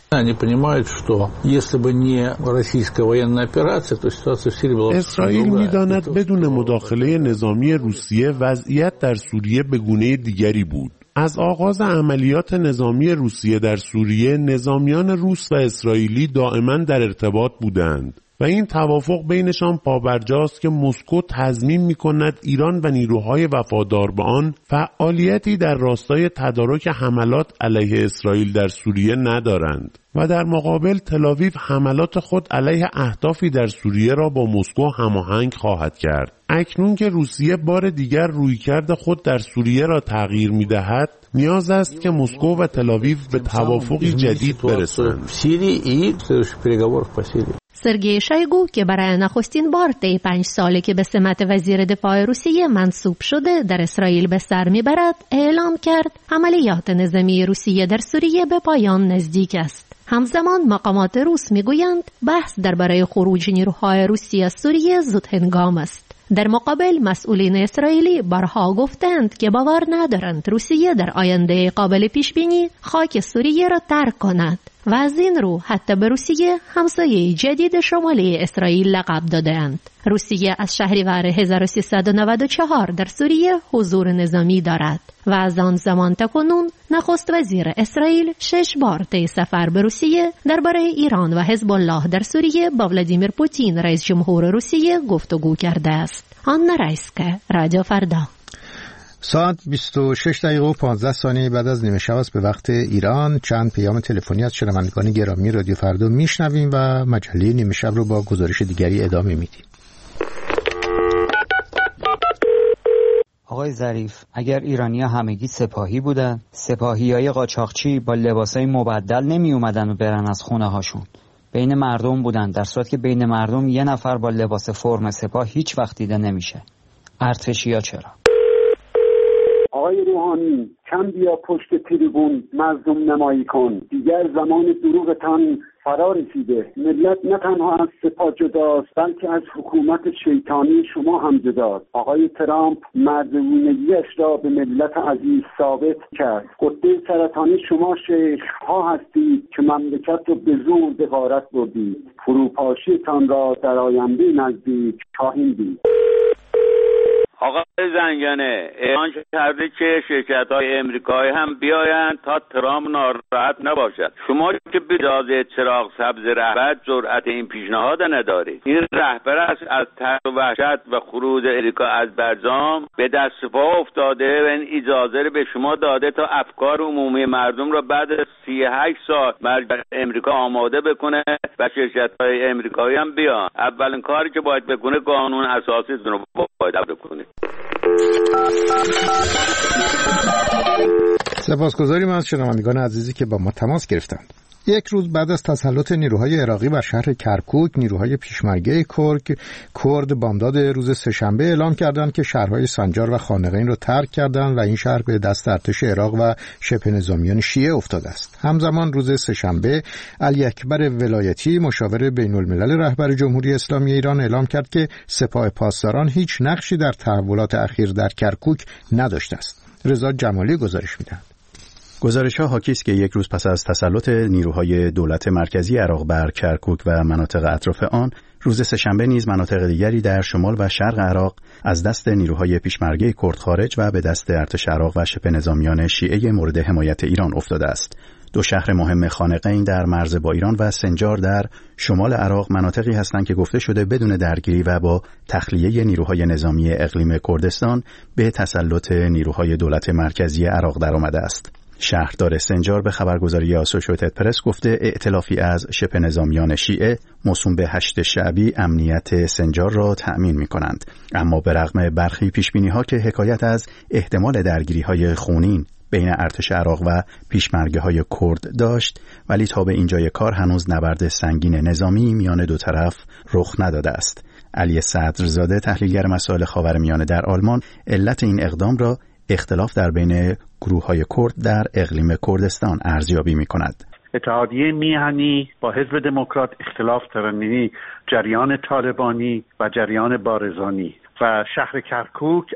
اسرائیل می‌داند بدون مداخله نظامی روسیه وضعیت در سوریه به گونه دیگری بود. از آغاز عملیات نظامی روسیه در سوریه نظامیان روس و اسرائیلی دائما در ارتباط بودند و این توافق بینشان پابرجاست که مسکو تضمین می‌کند ایران و نیروهای وفادار به آن فعالیتی در راستای تدارک حملات علیه اسرائیل در سوریه ندارند و در مقابل تل‌آویو حملات خود علیه اهدافی در سوریه را با مسکو هماهنگ خواهد کرد. اکنون که روسیه بار دیگر رویکرد خود در سوریه را تغییر می‌دهد، نیاز است که مسکو و تل‌آویو به توافقی جدید برسند. سرگئی شایگو که برای نخستین بار طی 5 ساله که به سمت وزیر دفاع روسیه منصوب شده در اسرائیل به سر میبرد اعلام کرد عملیات نظامی روسیه در سوریه به پایان نزدیک است. همزمان مقامات روس میگویند بحث درباره خروج نیروهای روسیه از سوریه زود هنگام است. در مقابل مسئولین اسرائیلی بارها گفتند که باور ندارند روسیه در آینده قابل پیش بینی خاک سوریه را ترک کند و از این رو حتی به روسیه همسایه جدید شمالی اسرائیل لقب دادند. روسیه از شهریور 1394 در سوریه حضور نظامی دارد و از آن زمان تا کنون نخست وزیر اسرائیل 6 بار طی سفر به روسیه درباره ایران و حزب الله در سوریه با ولادیمیر پوتین رئیس جمهور روسیه گفتگو کرده است. آنا رایسکا، رادیو فردا. ساعت 26 دقیقه و 15 ثانیه بعد از نیمه شب است به وقت ایران. چند پیام تلفنی از شنوندگان گرامی رادیو فردا میشنویم و مجله نیمه شب رو با گزارش دیگری ادامه میدیم. آقای ظریف، اگر ایرانی‌ها همگی سپاهی بودن، سپاهیای قاچاقچی با لباسای مبدل نمی اومدن و برن از خونه هاشون. بین مردم بودن، در صورتی که بین مردم یه نفر با لباس فرم سپاه هیچ وقت دیده نمیشه. ارتشیا چرا؟ آقای روحانی، کم بیا پشت تریبون مظلوم نمایی کن. دیگر زمان دروغتان فرا رسیده. ملت نه تنها از سپاه جداست بلکه از حکومت شیطانی شما هم جداست. آقای ترامپ مردونگیش را به ملت عزیز ثابت کرد. غده سرطانی شما شیخ‌ها هستید که مملکت رو به زور به غارت بردید. فروپاشیتان را در آینده نزدیک خواهیم دید. آقای زنگنه اعلان کرده که شرکت‌های امریکایی هم بیایند تا ترامپ ناراحت نباشد. شما که به اجازه چراغ سبز رهبر جرأت این پیشنهاد ندارید. این رهبر است از ترس و وحشت و خروج امریکا از برجام به دست پا افتاده و این اجازه رو به شما داده تا افکار عمومی مردم را بعد از 38 سال برای امریکا آماده بکنه و شرکت‌های امریکایی هم بیان. اولین کاری که باید بکنه قانون اساسی رو باید بکنه. سپاسگزاریم از شنوندگان عزیزی که با ما تماس گرفتند. یک روز بعد از تسلط نیروهای عراقی بر شهر کرکوک، نیروهای پیشمرگه کرد بامداد روز سه‌شنبه اعلام کردند که شهرهای سنجار و خانقین را ترک کردند و این شهر به دست ارتش عراق و شبه نظامیان شیعه افتاده است. همزمان روز سه‌شنبه علی اکبر ولایتی، مشاور بین الملل رهبر جمهوری اسلامی ایران، اعلام کرد که سپاه پاسداران هیچ نقشی در تحولات اخیر در کرکوک نداشته است. رضا جمالی گزارش می‌دهد. گزارش‌ها حاکی است که یک روز پس از تسلط نیروهای دولت مرکزی عراق بر کرکوک و مناطق اطراف آن، روز سه‌شنبه نیز مناطق دیگری در شمال و شرق عراق از دست نیروهای پیشمرگه کرد خارج و به دست ارتش عراق و شبه نظامیان شیعه مورد حمایت ایران افتاده است. دو شهر مهم خانقین در مرز با ایران و سنجار در شمال عراق مناطقی هستند که گفته شده بدون درگیری و با تخلیه نیروهای نظامی اقلیم کردستان به تسلط نیروهای دولت مرکزی عراق درآمده است. شهردار سنجار به خبرگزاری آسوشییتد پرس گفته ائتلافی از شبه نظامیان شیعه موسوم به هشت شعبی امنیت سنجار را تأمین می‌کنند، اما به رغم برخی پیشبینی‌ها که حکایت از احتمال درگیری‌های خونین بین ارتش عراق و پیشمرگه‌های کرد داشت، ولی تا به اینجای کار هنوز نبرد سنگین نظامی میان دو طرف رخ نداده است. علی صدرزاده، تحلیلگر مسائل خاورمیانه در آلمان، علت این اقدام را اختلاف در بین گروه‌های کرد در اقلیم کردستان ارزیابی می‌کند. اتحادیه میهنی با حزب دموکرات اختلاف ترنمی، جریان طالبانی و جریان بارزانی و شهر کرکوک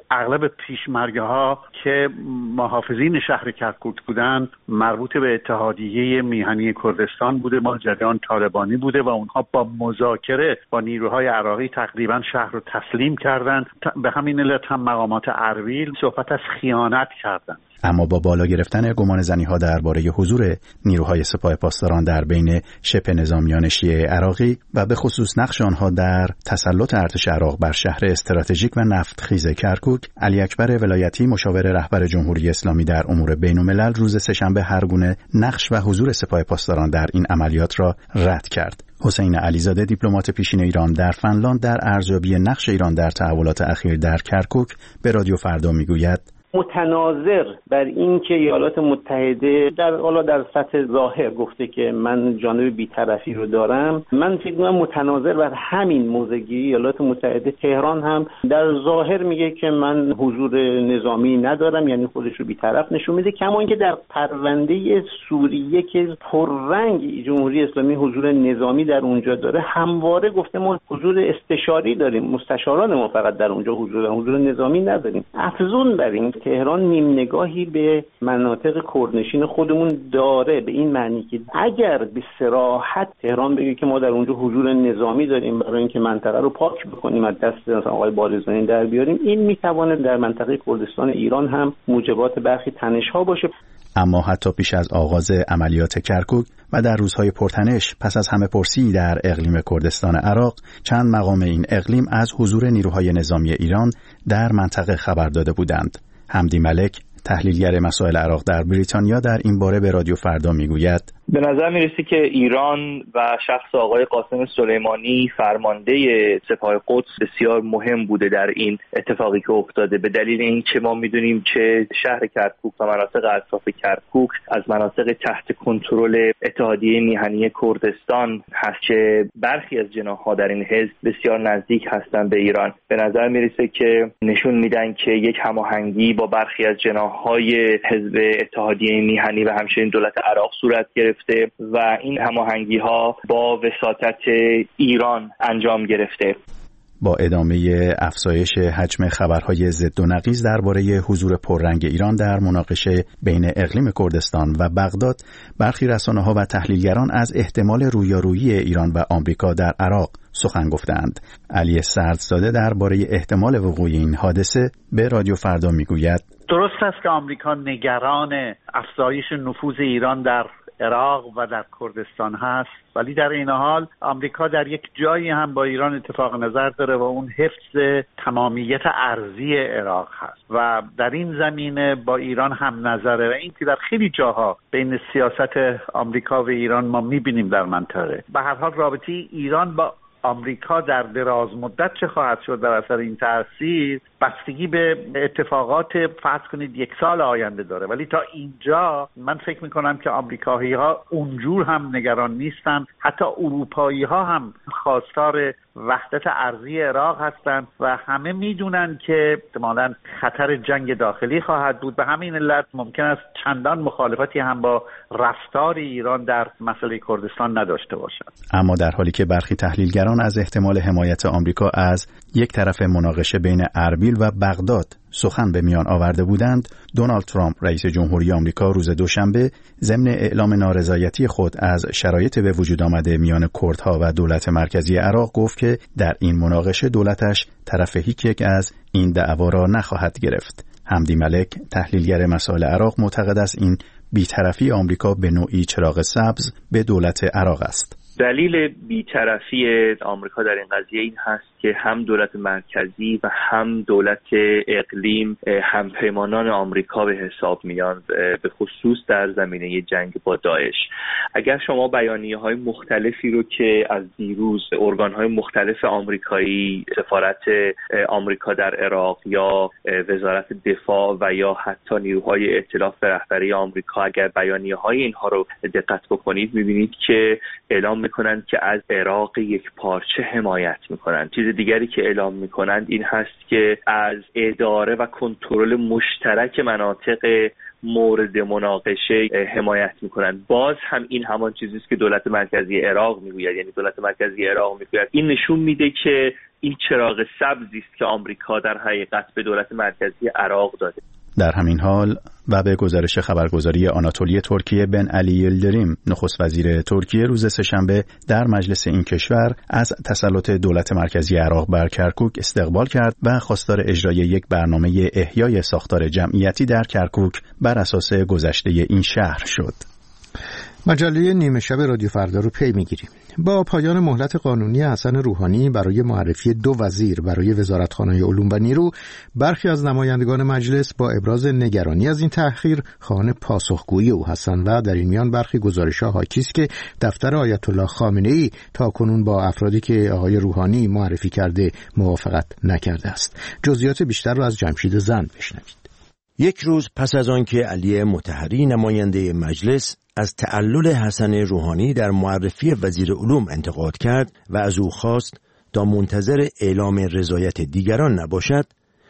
اغلب پیشمرگه‌ها که محافظین شهر کرکوک بودند مربوط به اتحادیه میهنی کردستان بوده، مال جریان طالبانی بوده و اونها با مذاکره با نیروهای عراقی تقریبا شهر رو تسلیم کردند. به همین علت هم مقامات اربیل صحبت از خیانت کردند. اما با بالا گرفتن گمانه‌زنی‌ها درباره حضور نیروهای سپاه پاسداران در بین شبه نظامیان شیعه عراقی و به خصوص نقش آنها در تسلط ارتش عراق بر شهر استراتژیک و نفتخیز کرکوک، علی اکبر ولایتی مشاور رهبر جمهوری اسلامی در امور بین‌الملل روز سه‌شنبه هر گونه نقش و حضور سپاه پاسداران در این عملیات را رد کرد. حسین علیزاده دیپلمات پیشین ایران در فنلاند در ارزیابی نقش ایران در تحولات اخیر در کرکوک به رادیو فردا میگوید: متناظر بر این که ایالات متحده در سطح ظاهر گفته که من جانب بی‌طرفی رو دارم، من فکر می‌کنم متناظر بر همین موضوعی ایالات متحده تهران هم در ظاهر میگه که من حضور نظامی ندارم، یعنی خودش رو بی‌طرف نشون میده. کما اینکه در پرونده سوریه که پررنگ جمهوری اسلامی حضور نظامی در اونجا داره، همواره گفته ما حضور استشاری داریم، مستشاران ما فقط در اونجا حضور نظامی نداریم. افزون بر این تهران نیم نگاهی به مناطق کردنشین خودمون داره، به این معنی که اگر به صراحت تهران بگه که ما در اونجا حضور نظامی داریم برای اینکه منطقه رو پاک بکنیم از دست مثلا آقای بارزانی در بیاریم، این میتونه در منطقه کردستان ایران هم موجبات برخی تنش‌ها باشه. اما حتی پیش از آغاز عملیات کرکوک و در روزهای پرتنش پس از همه پرسی در اقلیم کردستان عراق، چند مقام این اقلیم از حضور نیروهای نظامی ایران در منطقه خبر داده بودند. حمدی ملک، تحلیلگر مسائل عراق در بریتانیا، در این باره به رادیو فردا میگوید: به نظر میرسه که ایران و شخص آقای قاسم سلیمانی فرمانده سپاه قدس بسیار مهم بوده در این اتفاقی که افتاده، به دلیل این که ما میدونیم چه شهر کرکوک و مناطق اطراف کرکوک از مناطق تحت کنترل اتحادیه میهنی کردستان هست که برخی از جناح‌ها در این حزب بسیار نزدیک هستند به ایران. به نظر میرسه که نشون میدن که یک هماهنگی با برخی از جناح‌های حزب اتحادیه میهنی و همچنین دولت عراق صورت گرفته و این هماهنگی ها با وساطت ایران انجام گرفته. با ادامه افزایش حجم خبرهای ضد و نقیض درباره حضور پررنگ ایران در مناقشه بین اقلیم کردستان و بغداد، برخی رسانه‌ها و تحلیلگران از احتمال رویارویی ایران و آمریکا در عراق سخن گفتند. علی سردزاده درباره احتمال وقوع این حادثه به رادیو فردا میگوید: درست است که آمریکا نگران افزایش نفوذ ایران در عراق و در کردستان هست، ولی در این حال آمریکا در یک جایی هم با ایران اتفاق نظر داره و اون حفظ تمامیت ارضی عراق هست و در این زمینه با ایران هم نظره و این که در خیلی جاها بین سیاست آمریکا و ایران ما میبینیم در منطقه. به هر حال رابطه ایران با آمریکا در دراز مدت چه خواهد شد در اثر این تأثیر بستگی به اتفاقات فرض کنید یک سال آینده داره، ولی تا اینجا من فکر میکنم که آمریکایی ها اونجور هم نگران نیستن، حتی اروپایی ها هم خواستار وحدت ارضی عراق هستند و همه میدونن که احتمالاً خطر جنگ داخلی خواهد بود. به همین علت ممکن است چندان مخالفتی هم با رفتار ایران در مسئله کردستان نداشته باشند. اما در حالی که برخی تحلیلگران از احتمال حمایت آمریکا از یک طرف مناقشه بین اربیل و بغداد سخن به میان آورده بودند، دونالد ترامپ رئیس جمهوری آمریکا روز دوشنبه ضمن اعلام نارضایتی خود از شرایط به وجود آمده میان کردها و دولت مرکزی عراق گفت که در این مناقشه دولتش طرف هیچ یک از این دعوا را نخواهد گرفت. حمدی ملک، تحلیلگر مسائل عراق، معتقد است این بی‌طرفی آمریکا به نوعی چراغ سبز به دولت عراق است. دلیل بی‌طرفی آمریکا در این قضیه این هست که هم دولت مرکزی و هم دولت اقلیم همپیمانان آمریکا به حساب میان، به خصوص در زمینه جنگ با داعش. اگر شما بیانیه‌های مختلفی رو که از دیروز ارگان‌های مختلف آمریکایی، سفارت آمریکا در عراق یا وزارت دفاع و یا حتی نیروهای ائتلاف به رهبری آمریکا، اگر بیانیه‌های اینها رو دقت بکنید می‌بینید که اعلام می‌کنند که از عراق یک پارچه حمایت می‌کنند. چیز دیگری که اعلام می‌کنند این هست که از اداره و کنترل مشترک مناطق مورد مناقشه حمایت میکنن. باز هم این همان چیزی است که دولت مرکزی عراق میگوید، یعنی دولت مرکزی عراق میگوید این نشون میده که این چراغ سبزی است که آمریکا در حقیقت به دولت مرکزی عراق داده. در همین حال و به گزارش خبرگزاری آناتولی ترکیه بن علی یلدریم نخست وزیر ترکیه روز سه‌شنبه در مجلس این کشور از تسلط دولت مرکزی عراق بر کرکوک استقبال کرد و خواستار اجرای یک برنامه احیای ساختار جمعیتی در کرکوک بر اساس گذشته این شهر شد. مجله نیمه شب رادیو فردا رو پی میگیریم. با پایان مهلت قانونی حسن روحانی برای معرفی 2 وزیر برای وزارتخانه‌های علوم و نیرو، برخی از نمایندگان مجلس با ابراز نگرانی از این تأخیر خواهان پاسخگویی او هستند و در این میان برخی گزارش‌ها حاکی است که دفتر آیت الله خامنه‌ای تاکنون با افرادی که آقای روحانی معرفی کرده موافقت نکرده است. جزئیات بیشتر را از جمشید زند بشنوید. یک روز پس از آن که علی مطهری نماینده مجلس از تعلل حسن روحانی در معرفی وزیر علوم انتقاد کرد و از او خواست تا منتظر اعلام رضایت دیگران نباشد،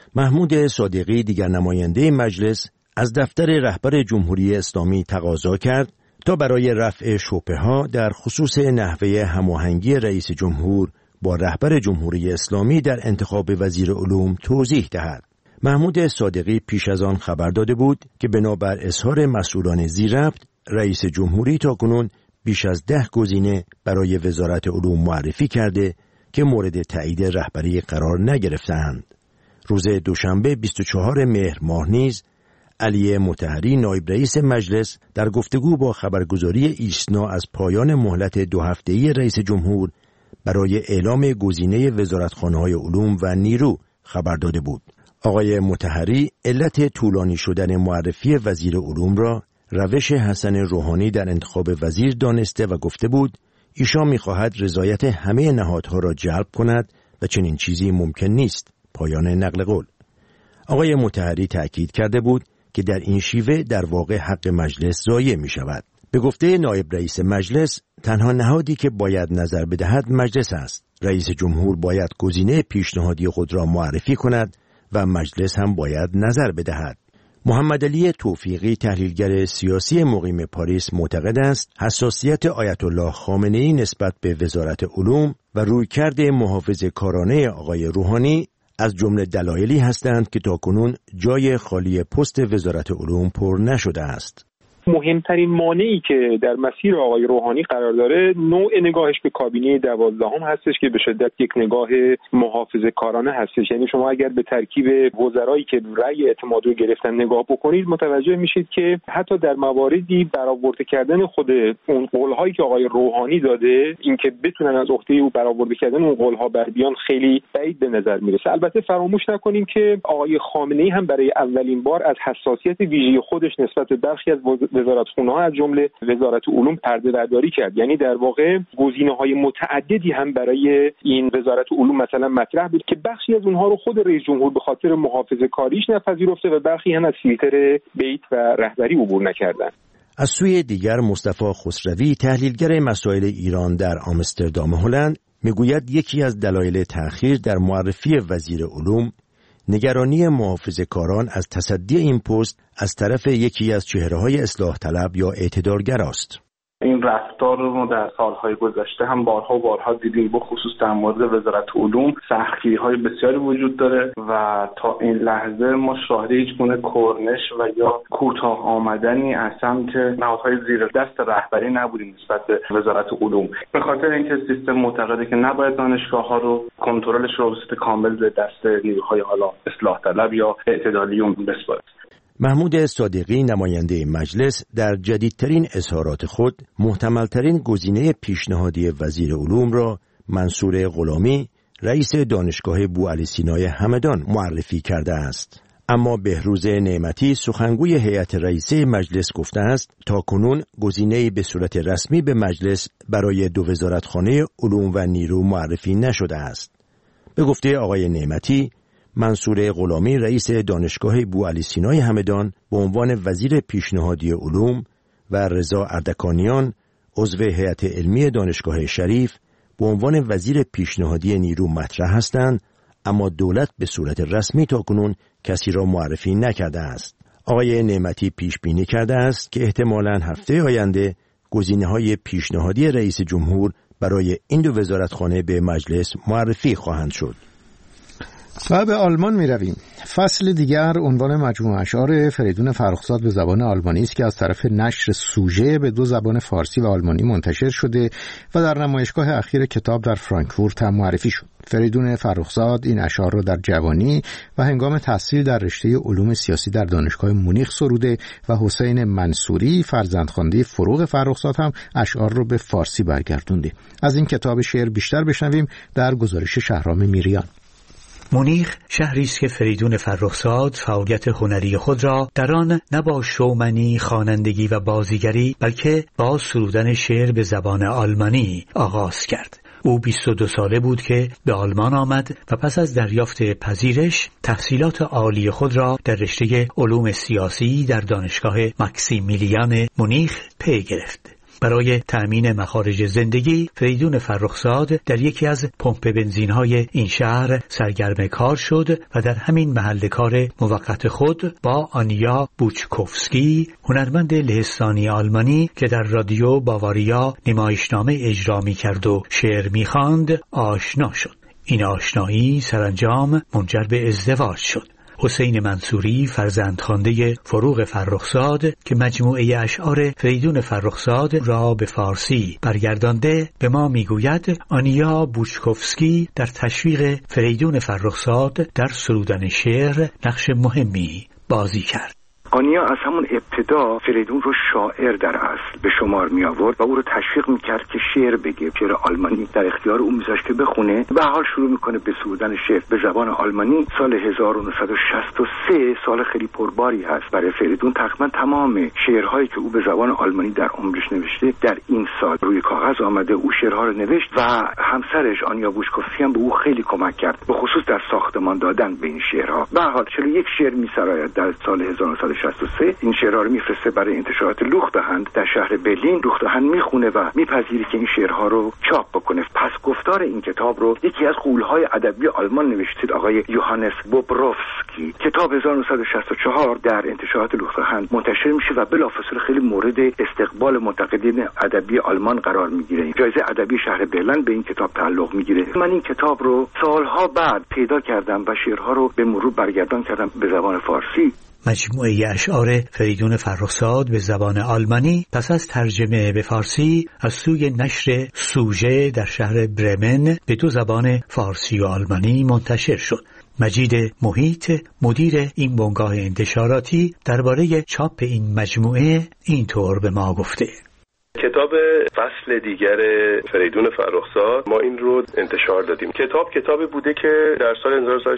محمود صادقی دیگر نماینده مجلس از دفتر رهبر جمهوری اسلامی تقاضا کرد تا برای رفع شبهه‌ها در خصوص نحوه هماهنگی رئیس جمهور با رهبر جمهوری اسلامی در انتخاب وزیر علوم توضیح دهد. محمود صادقی پیش از آن خبر داده بود که بنابر اظهار مسئولان ذی‌ربط رئیس جمهوری تاکنون بیش از 10 گزینه برای وزارت علوم معرفی کرده که مورد تایید رهبری قرار نگرفتند. روز دوشنبه 24 مهر ماه نیز علی مطهری نایب رئیس مجلس در گفتگو با خبرگزاری ایسنا از پایان مهلت 2 هفته‌ای رئیس جمهور برای اعلام گزینه وزارتخانه‌های علوم و نیرو خبر داده بود. آقای مطهری علت طولانی شدن معرفی وزیر علوم را روش حسن روحانی در انتخاب وزیر دانسته و گفته بود ایشان می‌خواهد رضایت همه نهادها را جلب کند و چنین چیزی ممکن نیست. پایان نقل قول. آقای مطهری تأکید کرده بود که در این شیوه در واقع حق مجلس ضایع می‌شود. به گفته نایب رئیس مجلس تنها نهادی که باید نظر بدهد مجلس است. رئیس جمهور باید گزینه پیشنهادی خود را معرفی کند و مجلس هم باید نظر بدهد. محمد علی توفیقی تحلیلگر سیاسی مقیم پاریس معتقد است حساسیت آیت الله خامنه‌ای نسبت به وزارت علوم و رویکرد محافظه‌کارانه آقای روحانی از جمله دلایلی هستند که تاکنون جای خالی پست وزارت علوم پر نشده است. مهمترین مانعی که در مسیر آقای روحانی قرار داره نوع نگاهش به کابینه 12 هستش که به شدت یک نگاه محافظه‌کارانه هستش. یعنی شما اگر به ترکیب وزرایی که رأی اعتماد رو گرفتن نگاه بکنید متوجه میشید که حتی در مواردی برآورده کردن خود اون قول‌هایی که آقای روحانی داده، اینکه بتونن از عهده او برآورده کردن اون قول‌ها بر بیان خیلی بعید به نظر میرسه. البته فراموش نکنیم که آقای خامنه‌ای هم برای اولین بار از حساسیت ویژه خودش نسبت به برخی از وزارتخانه‌ها از جمله وزارت علوم پرده برداری کرد. یعنی در واقع گزینه‌های متعددی هم برای این وزارت علوم مثلا مطرح بود که بخشی از اونها رو خود رئیس جمهور به خاطر محافظه‌کاریش نپذیرفته و برخی هم از فیلتر بیت و رهبری عبور نکردند. از سوی دیگر مصطفی خسروی تحلیلگر مسائل ایران در آمستردام هلند میگوید یکی از دلایل تأخیر در معرفی وزیر علوم نگرانی محافظه‌کاران از تصدی این پست از طرف یکی از چهره‌های اصلاح طلب یا اعتدالگر است. این رفتار رو در سالهای گذشته هم بارها دیدیم، به خصوص در مورد وزارت علوم سختگیری‌های بسیاری وجود داره و تا این لحظه ما شاهد هیچ گونه کرنش و یا کوتاه آمدنی از سمت نهادهای زیر دست رهبری نبودیم نسبت به وزارت علوم، به خاطر اینکه سیستم معتقده که نباید دانشگاه‌ها رو کنترلش رو به صورت کامل به دست نیروهای حالا اصلاح طلب یا اعتدالیون بسپاره. محمود صادقی نماینده مجلس در جدیدترین اظهارات خود محتملترین گزینه پیشنهادی وزیر علوم را منصور غلامی رئیس دانشگاه بوعلی سینای همدان معرفی کرده است. اما بهروز نعمتی سخنگوی هیئت رئیسه مجلس گفته است تاکنون گزینه‌ای به صورت رسمی به مجلس برای 2 وزارتخانه علوم و نیرو معرفی نشده است. به گفته آقای نعمتی منصور غلامی رئیس دانشگاه بوعلی سینای همدان به عنوان وزیر پیشنهادی علوم و رضا اردکانیان عضو هیئت علمی دانشگاه شریف به عنوان وزیر پیشنهادی نیرو مطرح هستند، اما دولت به صورت رسمی تاکنون کسی را معرفی نکرده است. آقای نعمتی پیش بینی کرده است که احتمالاً هفته آینده گزینه‌های پیشنهادی رئیس جمهور برای این دو وزارتخانه به مجلس معرفی خواهند شد. و به آلمان می رویم. فصل دیگر عنوان مجموعه اشعار فریدون فرخزاد به زبان آلمانی است که از طرف نشر سوژه به دو زبان فارسی و آلمانی منتشر شده و در نمایشگاه اخیر کتاب در فرانکفورت هم معرفی شد. فریدون فرخزاد این اشعار را در جوانی و هنگام تحصیل در رشته علوم سیاسی در دانشگاه مونیخ سروده و حسین منصوری فرزندخوانده فروغ فرخزاد هم اشعار را به فارسی برگردونده. از این کتاب شعر بیشتر بشنویم در گزارش شهرام میریان. مونیخ شهری است که فریدون فرخزاد فعالیت هنری خود را در آن نه با شومنی، خوانندگی و بازیگری بلکه با سرودن شعر به زبان آلمانی آغاز کرد. او 22 ساله بود که به آلمان آمد و پس از دریافت پذیرش تحصیلات عالی خود را در رشته علوم سیاسی در دانشگاه ماکسیمیلیان مونیخ پی گرفت. برای تأمین مخارج زندگی فریدون فرخزاد در یکی از پمپ بنزین‌های این شهر سرگرم کار شد و در همین محل کار موقت خود با آنیا بوچکوفسکی هنرمند لهستانی آلمانی که در رادیو باواریا نمایشنامه اجرا می‌کرد و شعر می‌خواند آشنا شد. این آشنایی سرانجام منجر به ازدواج شد. حسین منصوری فرزندخوانده فروغ فرخزاد که مجموعه اشعار فریدون فرخزاد را به فارسی برگردانده به ما میگوید آنیا بوچکوفسکی در تشویق فریدون فرخزاد در سرودن شعر نقش مهمی بازی کرد. آنیا از همون ابتدا فریدون رو شاعر در اصل به شمار می آورد و او رو تشویق می کرد که شعر بگه. شعر آلمانی در اختیار او میذاشت که بخونه. به حال شروع میکنه به سرودن شعر به زبان آلمانی. سال 1963 سال خیلی پرباری هست برای فریدون. تقریبا تمام شعرهایی که او به زبان آلمانی در عمرش نوشته در این سال روی کاغذ آمده. او شعرها رو نوشت و همسرش آنیا بوچکوفسکی هم به او خیلی کمک کرد، به خصوص در ساختمان دادن به این شعرها. به حال 41 شعر میسراید در سال 1963. این شعرها رو میفرسته برای انتشارات لوختهند در شهر برلین. لوختهند میخونه و میپذیره که این شعرها رو چاپ بکنه. پس گفتار این کتاب رو یکی از غول‌های ادبی آلمان نوشته، آقای یوهانس بوبروفسکی. کتاب 1964 در انتشارات لوختهند منتشر میشه و بلافاصله خیلی مورد استقبال منتقدین ادبی آلمان قرار میگیره. جایزه ادبی شهر برلین به این کتاب تعلق میگیره. من این کتاب رو سالها بعد پیدا کردم و شعرها رو به مرور برگردان کردم به زبان فارسی. مجموعه اشعار فریدون فرخزاد به زبان آلمانی پس از ترجمه به فارسی از سوی نشر سوژه در شهر برمن به دو زبان فارسی و آلمانی منتشر شد. مجید محیط مدیر این بنگاه انتشاراتی درباره چاپ این مجموعه اینطور به ما گفته: کتاب فصل دیگر فریدون فرخزاد ما این رو انتشار دادیم. کتابی بوده که در سال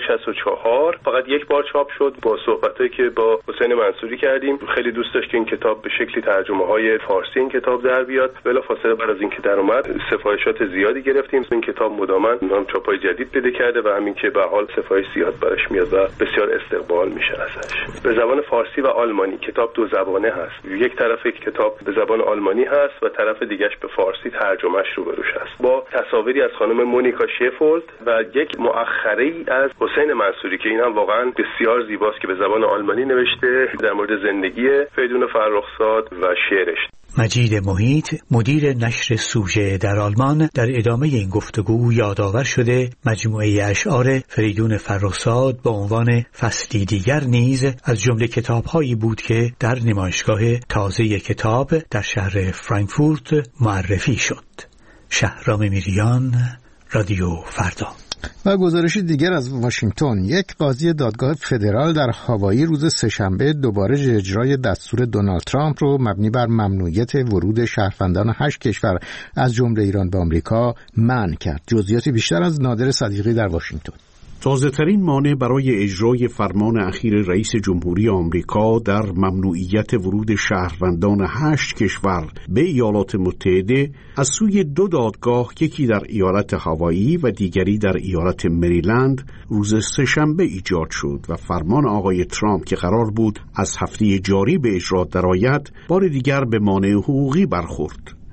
1964 فقط یک بار چاپ شد. با صحبتایی که با حسین منصوری کردیم خیلی دوست داشت که این کتاب به شکلی ترجمه‌های فارسی این کتاب در بیاد. بلافاصله بعد از اینکه در اومد سفارشات زیادی گرفتیم. این کتاب مداماً هم چاپ‌های جدید پیدا کرده و همین که به حال سفارش زیاد براش میاد و بسیار استقبال میشه ازش. به زبان فارسی و آلمانی کتاب دو زبانه هست. یک طرف کتاب به زبان آلمانی هست و طرف دیگهش به فارسی ترجمهش روبروش هست با تصاویری از خانم مونیکا شفولد و یک مؤخره‌ای از حسین منصوری که این هم واقعا بسیار زیباست که به زبان آلمانی نوشته در مورد زندگی فریدون فرخزاد و شعرش. مجید محیط مدیر نشر سوژه در آلمان در ادامه این گفتگو یادآور شده مجموعه اشعار فریدون فرخزاد با عنوان فصلی دیگر نیز از جمله کتاب‌هایی بود که در نمایشگاه تازه کتاب در شهر فرانکفورت معرفی شد. شهرام میریان، رادیو فردا. و گزارش دیگر از واشنگتن: یک قاضی دادگاه فدرال در هاوایی روز سه‌شنبه دوباره اجرای دستور دونالد ترامپ رو مبنی بر ممنوعیت ورود شهروندان 8 کشور از جمله ایران به آمریکا منع کرد. جزئیات بیشتر از نادر صدیقی در واشنگتن. تازه‌ترین مانع برای اجرای فرمان اخیر رئیس جمهوری آمریکا در ممنوعیت ورود شهروندان 8 کشور به ایالات متحده از سوی دو دادگاه، یکی در ایالت هاوایی و دیگری در ایالت مریلند، روز سه‌شنبه ایجاد شد و فرمان آقای ترامپ که قرار بود از هفته جاری به اجرا درآید، بار دیگر به مانع حقوقی برخورد.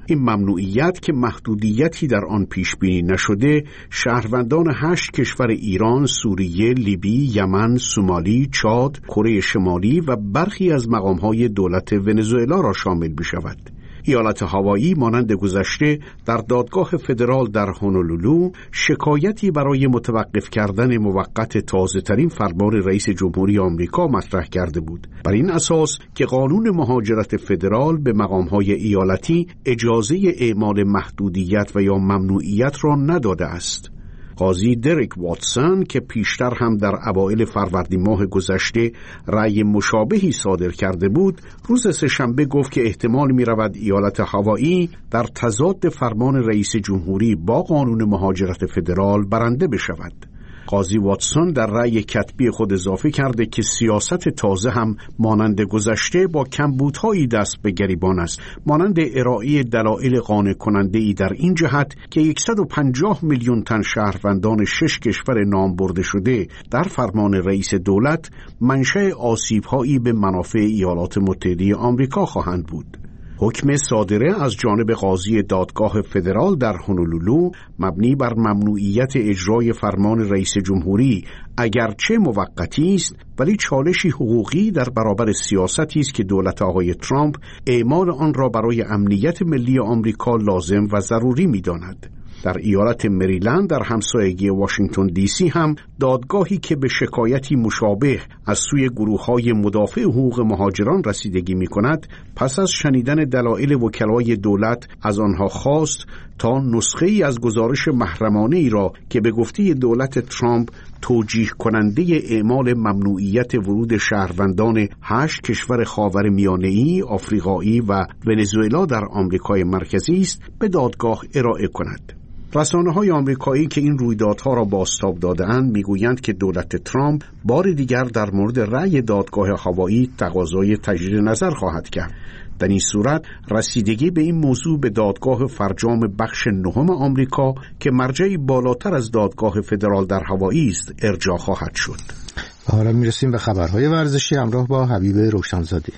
این ممنوعیت که محدودیتی در آن پیش بینی نشده، شهروندان 8 کشور ایران، سوریه، لیبی، یمن، سومالی، چاد، کره شمالی و برخی از مقام‌های دولت ونزوئلا را شامل می‌شود. ایالت هاوایی مانند گذشته در دادگاه فدرال در هونولولو شکایتی برای متوقف کردن موقت تازه‌ترین فرمان رئیس جمهوری آمریکا مطرح کرده بود، بر این اساس که قانون مهاجرت فدرال به مقام‌های ایالتی اجازه اعمال محدودیت و یا ممنوعیت را نداده است. قاضی دریک واتسون که پیشتر هم در اوایل فروردین ماه گذشته رأی مشابهی صادر کرده بود، روز سه‌شنبه گفت که احتمال می‌رود ایالت هاوایی در تضاد فرمان رئیس جمهوری با قانون مهاجرت فدرال برنده بشود. قاضی واتسون در رأی کتبی خود اضافه کرده که سیاست تازه هم مانند گذشته با کمبودهایی دست به گریبان است، مانند ارائه دلایل قانع کننده‌ای در این جهت که 150 میلیون تن شهروندان 6 کشور نام برده شده در فرمان رئیس دولت منشأ آسیب‌هایی به منافع ایالات متحده آمریکا خواهند بود. حکم صادره از جانب قاضی دادگاه فدرال در هونولولو مبنی بر ممنوعیت اجرای فرمان رئیس جمهوری اگرچه موقتی است، ولی چالشی حقوقی در برابر سیاستی است که دولت آقای ترامپ اعمال آن را برای امنیت ملی آمریکا لازم و ضروری می‌داند. در ایالت مریلند در همسایگی واشنگتن دی سی هم دادگاهی که به شکایتی مشابه از سوی گروه‌های مدافع حقوق مهاجران رسیدگی می‌کند، پس از شنیدن دلایل وکلای دولت از آنها خواست تا نسخه‌ای از گزارش محرمانه‌ای را که به گفته دولت ترامپ توجیه کننده اعمال ممنوعیت ورود شهروندان 8 کشور خاورمیانه‌ای، آفریقایی و ونزوئلا در آمریکای مرکزی است، به دادگاه ارائه کند. رسانه‌های آمریکایی که این رویدادها را بازتاب داده‌اند می‌گویند که دولت ترامپ بار دیگر در مورد رأی دادگاه هاوایی تقاضای تجدید نظر خواهد کرد. در این صورت رسیدگی به این موضوع به دادگاه فرجام بخش 9 آمریکا که مرجعی بالاتر از دادگاه فدرال در هاوایی است ارجاع خواهد شد. حالا میرسیم به خبرهای ورزشی همراه با حبیب روشنزاده.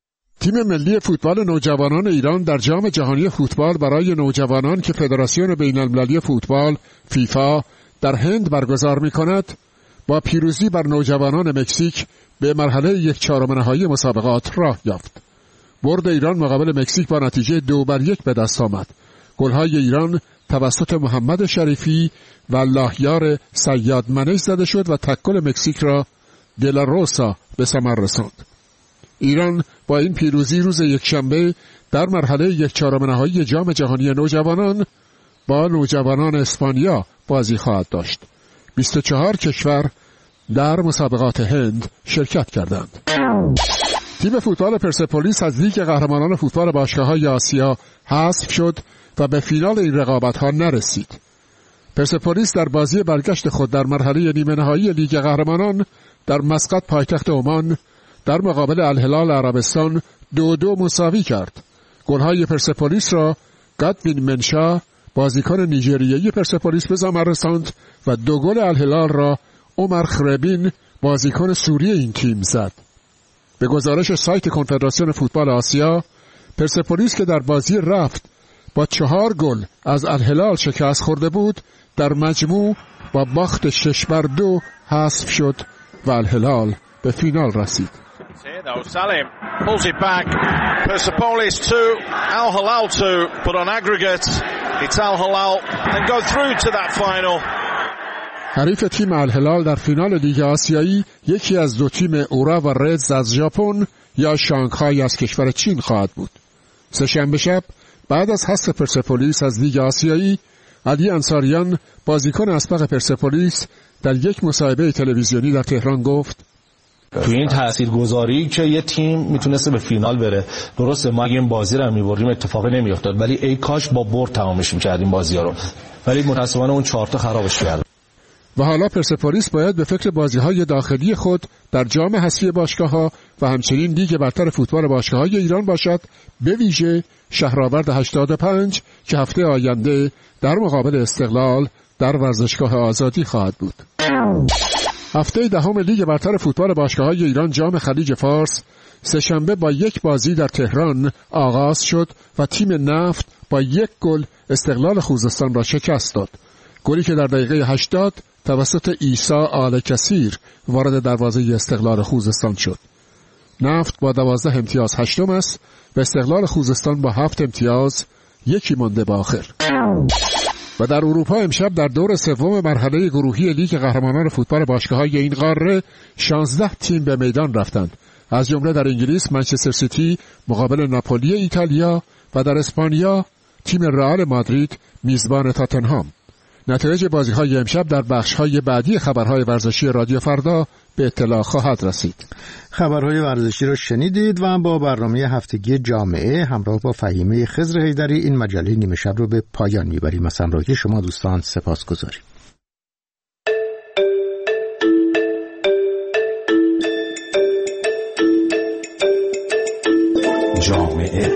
تیم ملی فوتبال نوجوانان ایران در جام جهانی فوتبال برای نوجوانان که فدراسیون بین‌المللی فوتبال فیفا در هند برگزار می‌کند، با پیروزی بر نوجوانان مکزیک به مرحله 1/4 نهایی مسابقات راه یافت. برد ایران مقابل مکزیک با نتیجه 2-1 به دست آمد. گل‌های ایران توسط محمد شریفی و لاهیار سیادمنش زده شد و تکل مکزیک را دلاروسا به ثمر رساند. ایران با این پیروزی روز یکشنبه در مرحله 1/4 نهایی جام جهانی نوجوانان با نوجوانان اسپانیا بازی خواهد داشت. 24 کشور در مسابقات هند شرکت کردند. تیم فوتبال پرسپولیس از لیگ قهرمانان فوتبال باشگاه‌های آسیا حذف شد و به فینال این رقابت‌ها نرسید. پرسپولیس در بازی برگشت خود در مرحله نیمه نهایی لیگ قهرمانان در مسقط پایتخت عمان در مقابل الهلال عربستان 2-2 مساوی کرد. گل‌های پرسپولیس را گادوین منشا بازیکن نیجریه‌ای پرسپولیس به ثمر رساند و 2 گل الهلال را عمر خربین بازیکن سوری این تیم زد. به گزارش سایت کنفدراسیون فوتبال آسیا، پرسپولیس که در بازی رفت با 4 گل از الهلال شکست خورده بود، در مجموع با باخت 6-2 حذف شد و الهلال به فینال رسید. Salim pulls it back. Persepolis 2, Al Hilal 2, but on aggregate it's Al Hilal and go through to that final. حریف تیم الهلال در فینال لیگ آسیایی یکی از 2 تیم اورا و ردز از ژاپن یا شانگهای از کشور چین خواهد بود. سه‌شنبه شب بعد از حذف پرسپولیس از لیگ آسیایی، علی انصاریان بازیکن اسبق پرسپولیس در یک مصاحبه تلویزیونی در تهران گفت: تو این تاثیرگذاری که یه تیم میتونسته به فینال بره، درسته ما اگه این بازی رو می‌بردیم اتفاقی نمیافتاد، ولی ای کاش با برد تمامش می‌کردیم بازی‌ها رو، ولی متأسفانه اون 4 تا خرابش کرد. و حالا پرسپولیس باید به فکر بازی‌های داخلی خود در جام حذفی باشگاه‌ها و همچنین لیگ برتر فوتبال باشگاه‌های ایران باشد، به ویژه شهرآورد 85 که هفته آینده در مقابل استقلال در ورزشگاه آزادی خواهد بود. هفته دهم لیگ برتر فوتبال باشگاه‌های ایران جام خلیج فارس سه‌شنبه با یک بازی در تهران آغاز شد و تیم نفت با یک گل استقلال خوزستان را شکست داد. گلی که در دقیقه 80 توسط عیسی آل کثیر وارد دروازه استقلال خوزستان شد. نفت با 12 امتیاز هشتم است و استقلال خوزستان با 7 امتیاز یکی مانده به آخر. و در اروپا امشب در دور سوم مرحله گروهی لیگ قهرمانان فوتبال باشگاه‌های این قاره 16 تیم به میدان رفتند. از جمله در انگلیس منچستر سیتی مقابل ناپولی ایتالیا و در اسپانیا تیم رئال مادرید میزبان تاتنهام. نتایج بازی‌های امشب در بخش‌های بعدی خبرهای ورزشی رادیو فردا به اطلاع خواهد رسید. خبرهای ورزشی را شنیدید و با برنامه هفتگی جامعه همراه با فهیمه خضر حیدری این مجله نیمه شب رو به پایان میبریم. از همراهی شما دوستان سپاسگزاریم. جامعه.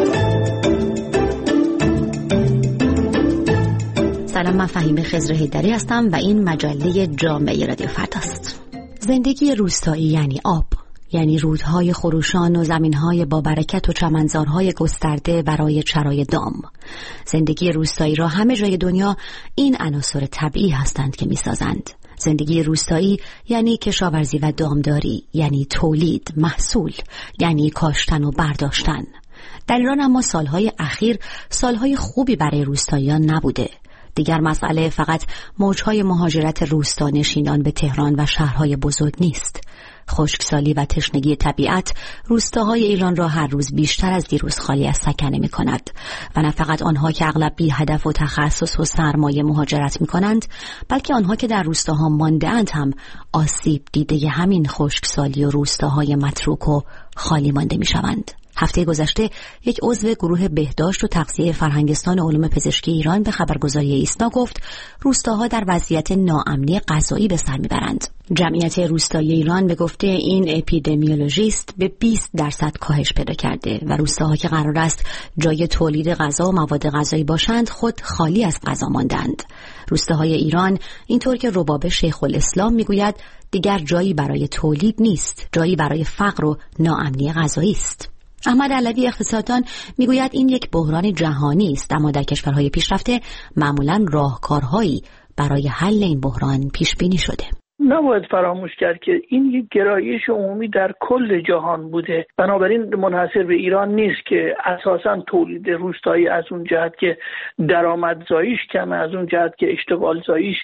سلام، من فهیمه خضر حیدری هستم و این مجله جامعه رادیو فرداست. زندگی روستایی یعنی آب، یعنی رودهای خروشان و زمینهای با برکت و چمنزارهای گسترده برای چرای دام. زندگی روستایی را همه جای دنیا این عناصر طبیعی هستند که می‌سازند. زندگی روستایی یعنی کشاورزی و دامداری، یعنی تولید، محصول، یعنی کاشتن و برداشتن. در ایران اما سالهای اخیر سالهای خوبی برای روستاییان نبوده. دیگر مسئله فقط موجهای مهاجرت روستانشینان به تهران و شهرهای بزرگ نیست. خشکسالی و تشنگی طبیعت روستاهای ایران را هر روز بیشتر از دیروز خالی از سکنه می کند و نه فقط آنها که اغلب بی هدف و تخصص و سرمایه مهاجرت می کنند، بلکه آنها که در روستاها مانده اند هم آسیب دیده همین خشکسالی و روستاهای متروک و خالی مانده می شوند. هفته گذشته یک عضو گروه بهداشت و تغذیه فرهنگستان علوم پزشکی ایران به خبرگزاری ایسنا گفت روستاها در وضعیت ناامنی غذایی به سر میبرند. جمعیت روستایی ایران به گفته این اپیدمیولوژیست به 20% کاهش پیدا کرده و روستاها که قرار است جای تولید غذا و مواد غذایی باشند خود خالی از غذا ماندند. روستاهای ایران اینطور که رباب شیخ الاسلام میگوید دیگر جایی برای تولید نیست، جایی برای فقر و ناامنی غذایی است. احمد علوی اقتصاددان میگوید این یک بحران جهانی است، اما در کشورهای پیشرفته معمولاً راهکارهایی برای حل این بحران پیش بینی شده. نباید فراموش کرد که این یک گرایش عمومی در کل جهان بوده، بنابراین منحصر به ایران نیست که اساساً تولید روستایی از اون جهت که درآمدزاییش کمه، از اون جهت که اشتغالزاییش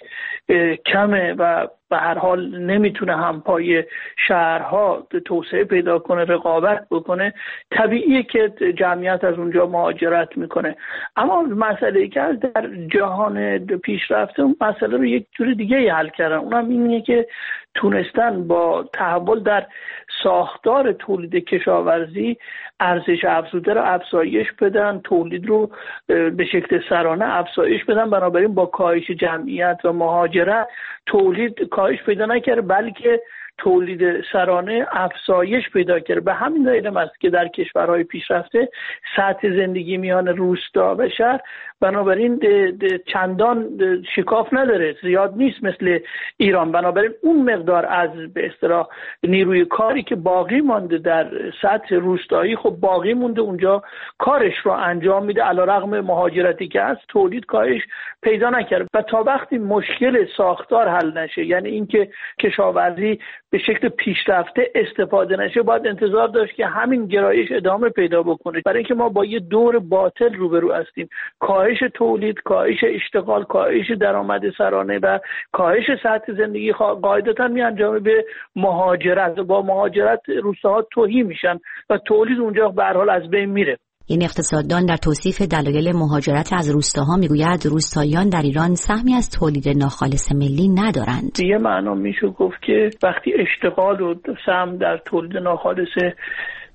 کمه و به هر حال نمیتونه همپای شهرها توسعه پیدا کنه، رقابت بکنه، طبیعیه که جمعیت از اونجا مهاجرت میکنه. اما مسئله که در جهان پیشرفته اون مسئله رو یک جور دیگه حل کردن، اونم اینه که تونستن با تحول در ساختار تولید کشاورزی ارزش افزوده رو افزایش بدن، تولید رو به شکل سرانه افزایش بدن. بنابراین با کاهش جمعیت و مهاجرت تولید کاهش پیدا نکرده، بلکه تولید سرانه افزایش پیدا کرده. به همین دلیل است که در کشورهای پیشرفته سطح زندگی میان روستا و شهر بنابراین چندان شکاف نداره، زیاد نیست مثل ایران. بنابراین اون مقدار از به اصطلاح نیروی کاری که باقی مانده در سطح روستایی خب باقی مونده، اونجا کارش رو انجام میده، علیرغم مهاجرتی که هست تولید کاهش پیدا نکرده. و تا وقتی مشکل ساختار حل نشه، یعنی اینکه کشاورزی به شکل پیشرفته استفاده نشه، باید انتظار داشت که همین گرایش ادامه پیدا بکنه، برای اینکه ما با یه دور باطل روبرو هستیم. کاهش تولید، کاهش اشتغال، کاهش درآمد سرانه و کاهش سطح زندگی قاعدتاً میانجامه به مهاجرت. با مهاجرت روستاها تهی میشن و تولید اونجا به هر حال از بین میره. این اقتصاددان در توصیف دلایل مهاجرت از روستاها میگوید روستاییان در ایران سهمی از تولید ناخالص ملی ندارند. یه معنا میشه گفت که وقتی اشتغال و سهم در تولید ناخالص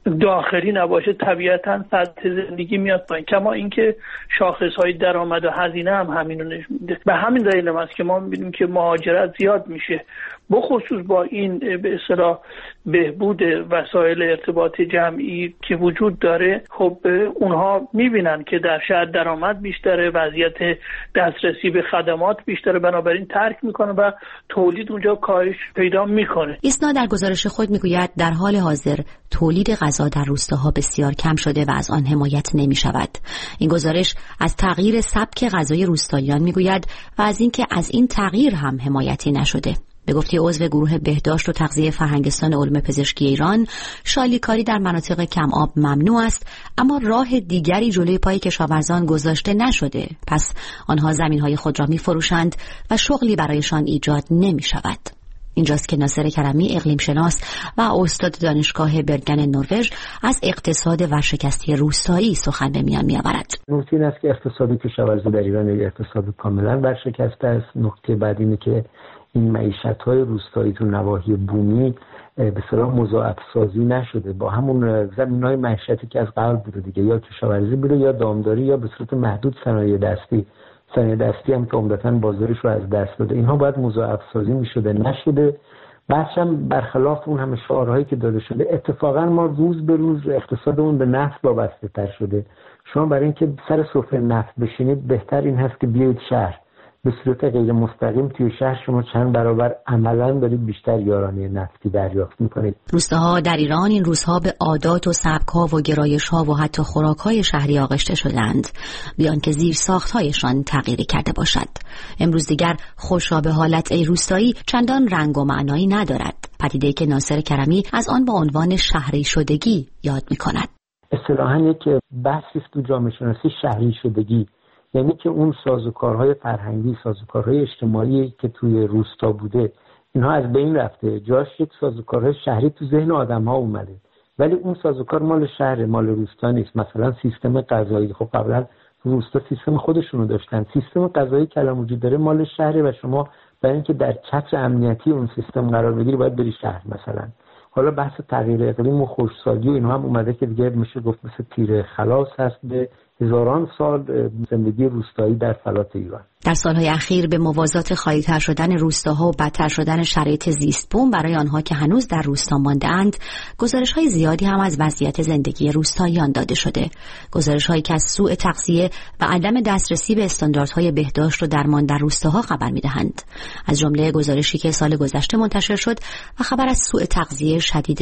داخلی نباشه طبیعتاً سطح زندگی میاد پایین. کما اینکه شاخص‌های درآمد و هزینه هم همین رو نشون میده. به همین دلیل است که ما می‌بینیم که مهاجرت زیاد میشه، بخصوص با این به اصطلاح بهبود وسایل ارتباط جمعی که وجود داره. خب اونها میبینن که در شهر درآمد بیشتره، وضعیت دسترسی به خدمات بیشتره، بنابراین ترک میکنه و تولید اونجا کاهش پیدا میکنه. ایسنا در گزارش خود میگوید در حال حاضر تولید غذا در روستاها بسیار کم شده و از آن حمایت نمیشود. این گزارش از تغییر سبک غذای روستاییان میگوید و از اینکه از این تغییر هم حمایتی نشده. به گفته عضو گروه بهداشت و تغذیه فرهنگستان علوم پزشکی ایران، شالیکاری در مناطق کم آب ممنوع است، اما راه دیگری جلوی پای کشاورزان گذاشته نشده. پس آنها زمین‌های خود را می‌فروشند و شغلی برایشان ایجاد نمی‌شود. اینجاست که ناصر کرمی، اقلیم شناس و استاد دانشگاه برگن نروژ، از اقتصاد ورشکستی روستایی سخن به میان می‌آورد. نکته این است که اقتصاد کشاورزی در ایران یک اقتصاد کاملا ورشکسته است. نکته بعد اینه که این معیشت‌های روستایی تو نواحی بومی به اصطلاح مضاعف سازی نشده با همون زمین‌های معیشتی که از قبل بوده دیگه، یا کشاورزی بوده یا دامداری یا به صورت محدود صنایع دستی. صنایع دستی هم که عمدتاً بازارش رو از دست داده، اینها باید مضاعف سازی می‌شده، نشده. بحث هم برخلاف اون همه شعارهایی که داده شده، اتفاقا ما روز به روز اقتصادمون به نفت وابسته تر شده. شما برای اینکه سر سفره نفت بشینید بهتر این هست که بیایید شهر. به صورت غیر مستقیم توی شهر شما چند برابر عملاً دارید بیشتر یارانه نفتی دریافت میکنید. روستاها در ایران این روزها به عادات و سبک‌ها و گرایش‌ها و حتی خوراک‌های شهری آغشته شدند، بیان که زیر ساخت‌هایشان تغییری کرده باشد. امروز دیگر خوشا به حالت ای روستایی چندان رنگ و معنایی ندارد، پدیده‌ای که ناصر کرمی از آن با عنوان شهری شدگی یاد می‌کند. اصطلاحاً یک بحثی است تو جامعه شناسی شهری شدگی، یعنی که اون سازوکارهای فرهنگی، سازوکارهای اجتماعی که توی روستا بوده اینها از بین رفته، جاش یک سازوکارهای شهری تو ذهن آدم‌ها اومده، ولی اون سازوکار مال شهر، مال روستا نیست. مثلا سیستم غذایی، خب قبلا روستا سیستم خودشونو داشتن، سیستم غذایی که الان وجود داره مال شهره و شما برای اینکه در چتر امنیتی اون سیستم قرار بگیری باید بری شهر. مثلا حالا بحث تغییر اقلیم و خشکسالی و اینها هم اومده که دیگه میشه گفت مثل تیر خلاص هست به هزاران سال زندگی روستایی در فلات ایران. در سالهای اخیر به موازات خالی‌تر شدن روستاها و بدتر شدن شرایط زیست بوم برای آنها که هنوز در روستا مانده‌اند، گزارش‌های زیادی هم از وضعیت زندگی روستاییان داده شده. گزارش‌هایی که از سوء تغذیه و عدم دسترسی به استانداردهای بهداشت و درمان در روستاها خبر می‌دهند. از جمله گزارشی که سال گذشته منتشر شد و خبر از سوء تغذیه شدید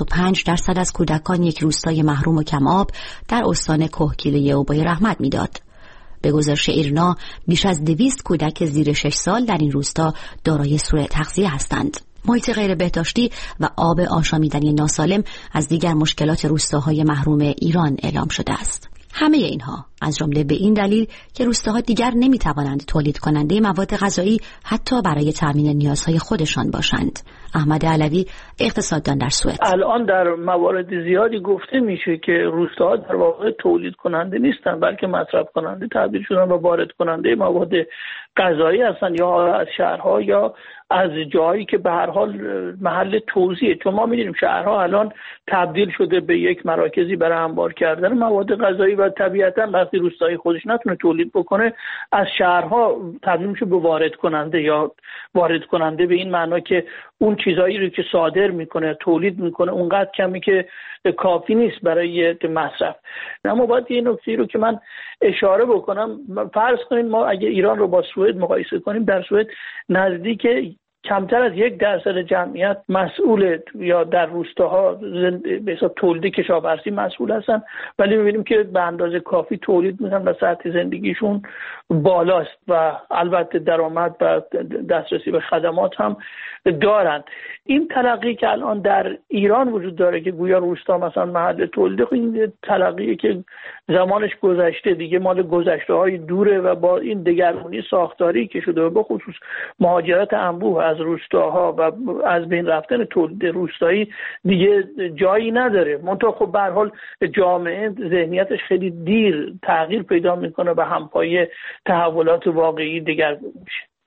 65% از کودکان یک روستای محروم و کم آب در استان کهگیله اوبای رحمت می‌داد. به گزارش ایرنا بیش از 200 کودک زیر 6 سال در این روستا دارای سوء تغذیه هستند. محیط غیر بهداشتی و آب آشامیدنی ناسالم از دیگر مشکلات روستاهای محروم ایران اعلام شده است. همه اینها از جمله به این دلیل که روستاها دیگر نمیتوانند تولید کننده مواد غذایی حتی برای تامین نیازهای خودشان باشند. احمد علوی، اقتصاددان در سوئد: الان در موارد زیادی گفته میشه که روستاها در واقع تولید کننده نیستن، بلکه مصرف کننده تبدیل شدن و وارد کننده مواد غذایی هستن، یا از شهرها یا از جایی که به هر حال محل توزیعه. چون ما می‌دونیم شهرها الان تبدیل شده به یک مراکزی برای انبار کردن مواد غذایی و طبیعتاً وقتی روستایی خودش نتونه تولید بکنه از شهرها تبدیل میشه به وارد کننده، یا وارد کننده به این معنا که اون چیزایی رو که صادر میکنه تولید میکنه اونقدر کمی که کافی نیست برای مصرف. اما باید یه نکته رو که من اشاره بکنم، فرض کنیم ما اگه ایران رو با سوئد مقایسه کنیم، در سوئد نزدیک کمتر از 1% جمعیت مسئول یا در روستاها به حساب تولید کشاورزی مسئول هستن، ولی می‌بینیم که به اندازه کافی تولید می‌کنن و سطح زندگیشون بالاست و البته درآمد و دسترسی به خدمات هم دارند. این تلقی که الان در ایران وجود داره که گویا روستا مثلا محل تولید، این تلقی که زمانش گذشته دیگه، مال گذشته‌های دوره و با این دگرگونی ساختاری که شده و به خصوص مهاجرت انبوه از روستاها و از بین رفتن تولید روستایی دیگه جایی نداره. منتها خب به هر حال جامعه ذهنیتش خیلی دیر تغییر پیدا میکنه و همپای تحولات واقعی دگرگون میشه.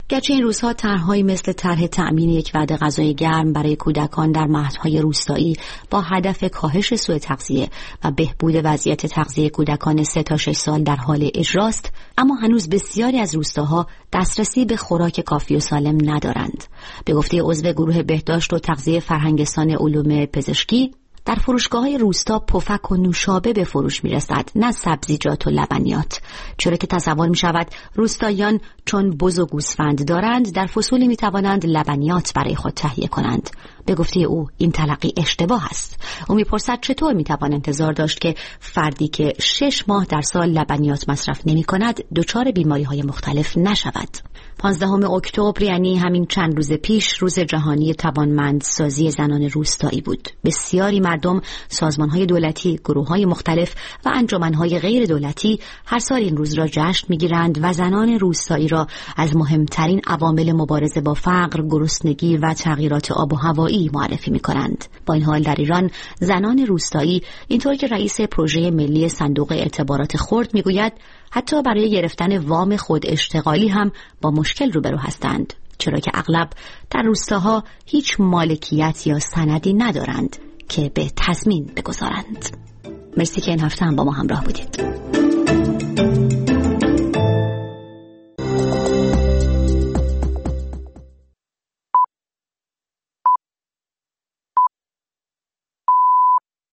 گرچه این روزها طرح‌هایی مثل طرح تأمین یک وعده غذای گرم برای کودکان در مهدهای روستایی با هدف کاهش سوء تغذیه و بهبود وضعیت تغذیه کودکان 3 تا 6 سال در حال اجراست، اما هنوز بسیاری از روستاها دسترسی به خوراک کافی و سالم ندارند. به گفته عضو گروه بهداشت و تغذیه فرهنگستان علوم پزشکی، در فروشگاه‌های روستا پفک و نوشابه به فروش می‌رسد، نه سبزیجات و لبنیات، چرا که تصور می‌شود روستاییان چون بز و گوسفند دارند در فصولی می‌توانند لبنیات برای خود تهیه کنند. به گفته او این تلقی اشتباه است. او می‌پرسد چطور می‌توان انتظار داشت که فردی که 6 ماه در سال لبنیات مصرف نمی‌کند دچار بیماری‌های مختلف نشود. 15 اکتبر یعنی همین چند روز پیش روز جهانی توانمندسازی زنان روستایی بود. بسیاری مردم، سازمان‌های دولتی، گروه‌های مختلف و انجمن‌های غیر دولتی هر سال این روز را جشن می‌گیرند و زنان روستایی را از مهمترین عوامل مبارزه با فقر، گرسنگی و تغییرات آب و هوایی معرفی می‌کنند. با این حال در ایران زنان روستایی، اینطور که رئیس پروژه ملی صندوق اعتبارات خرد می‌گوید، حتی برای گرفتن وام خود اشتغالی هم با مشکل روبرو هستند، چرا که اغلب در روستاها هیچ مالکیت یا سندی ندارند که به تضمین بگذارند. مرسی که این هفته هم با ما همراه بودید.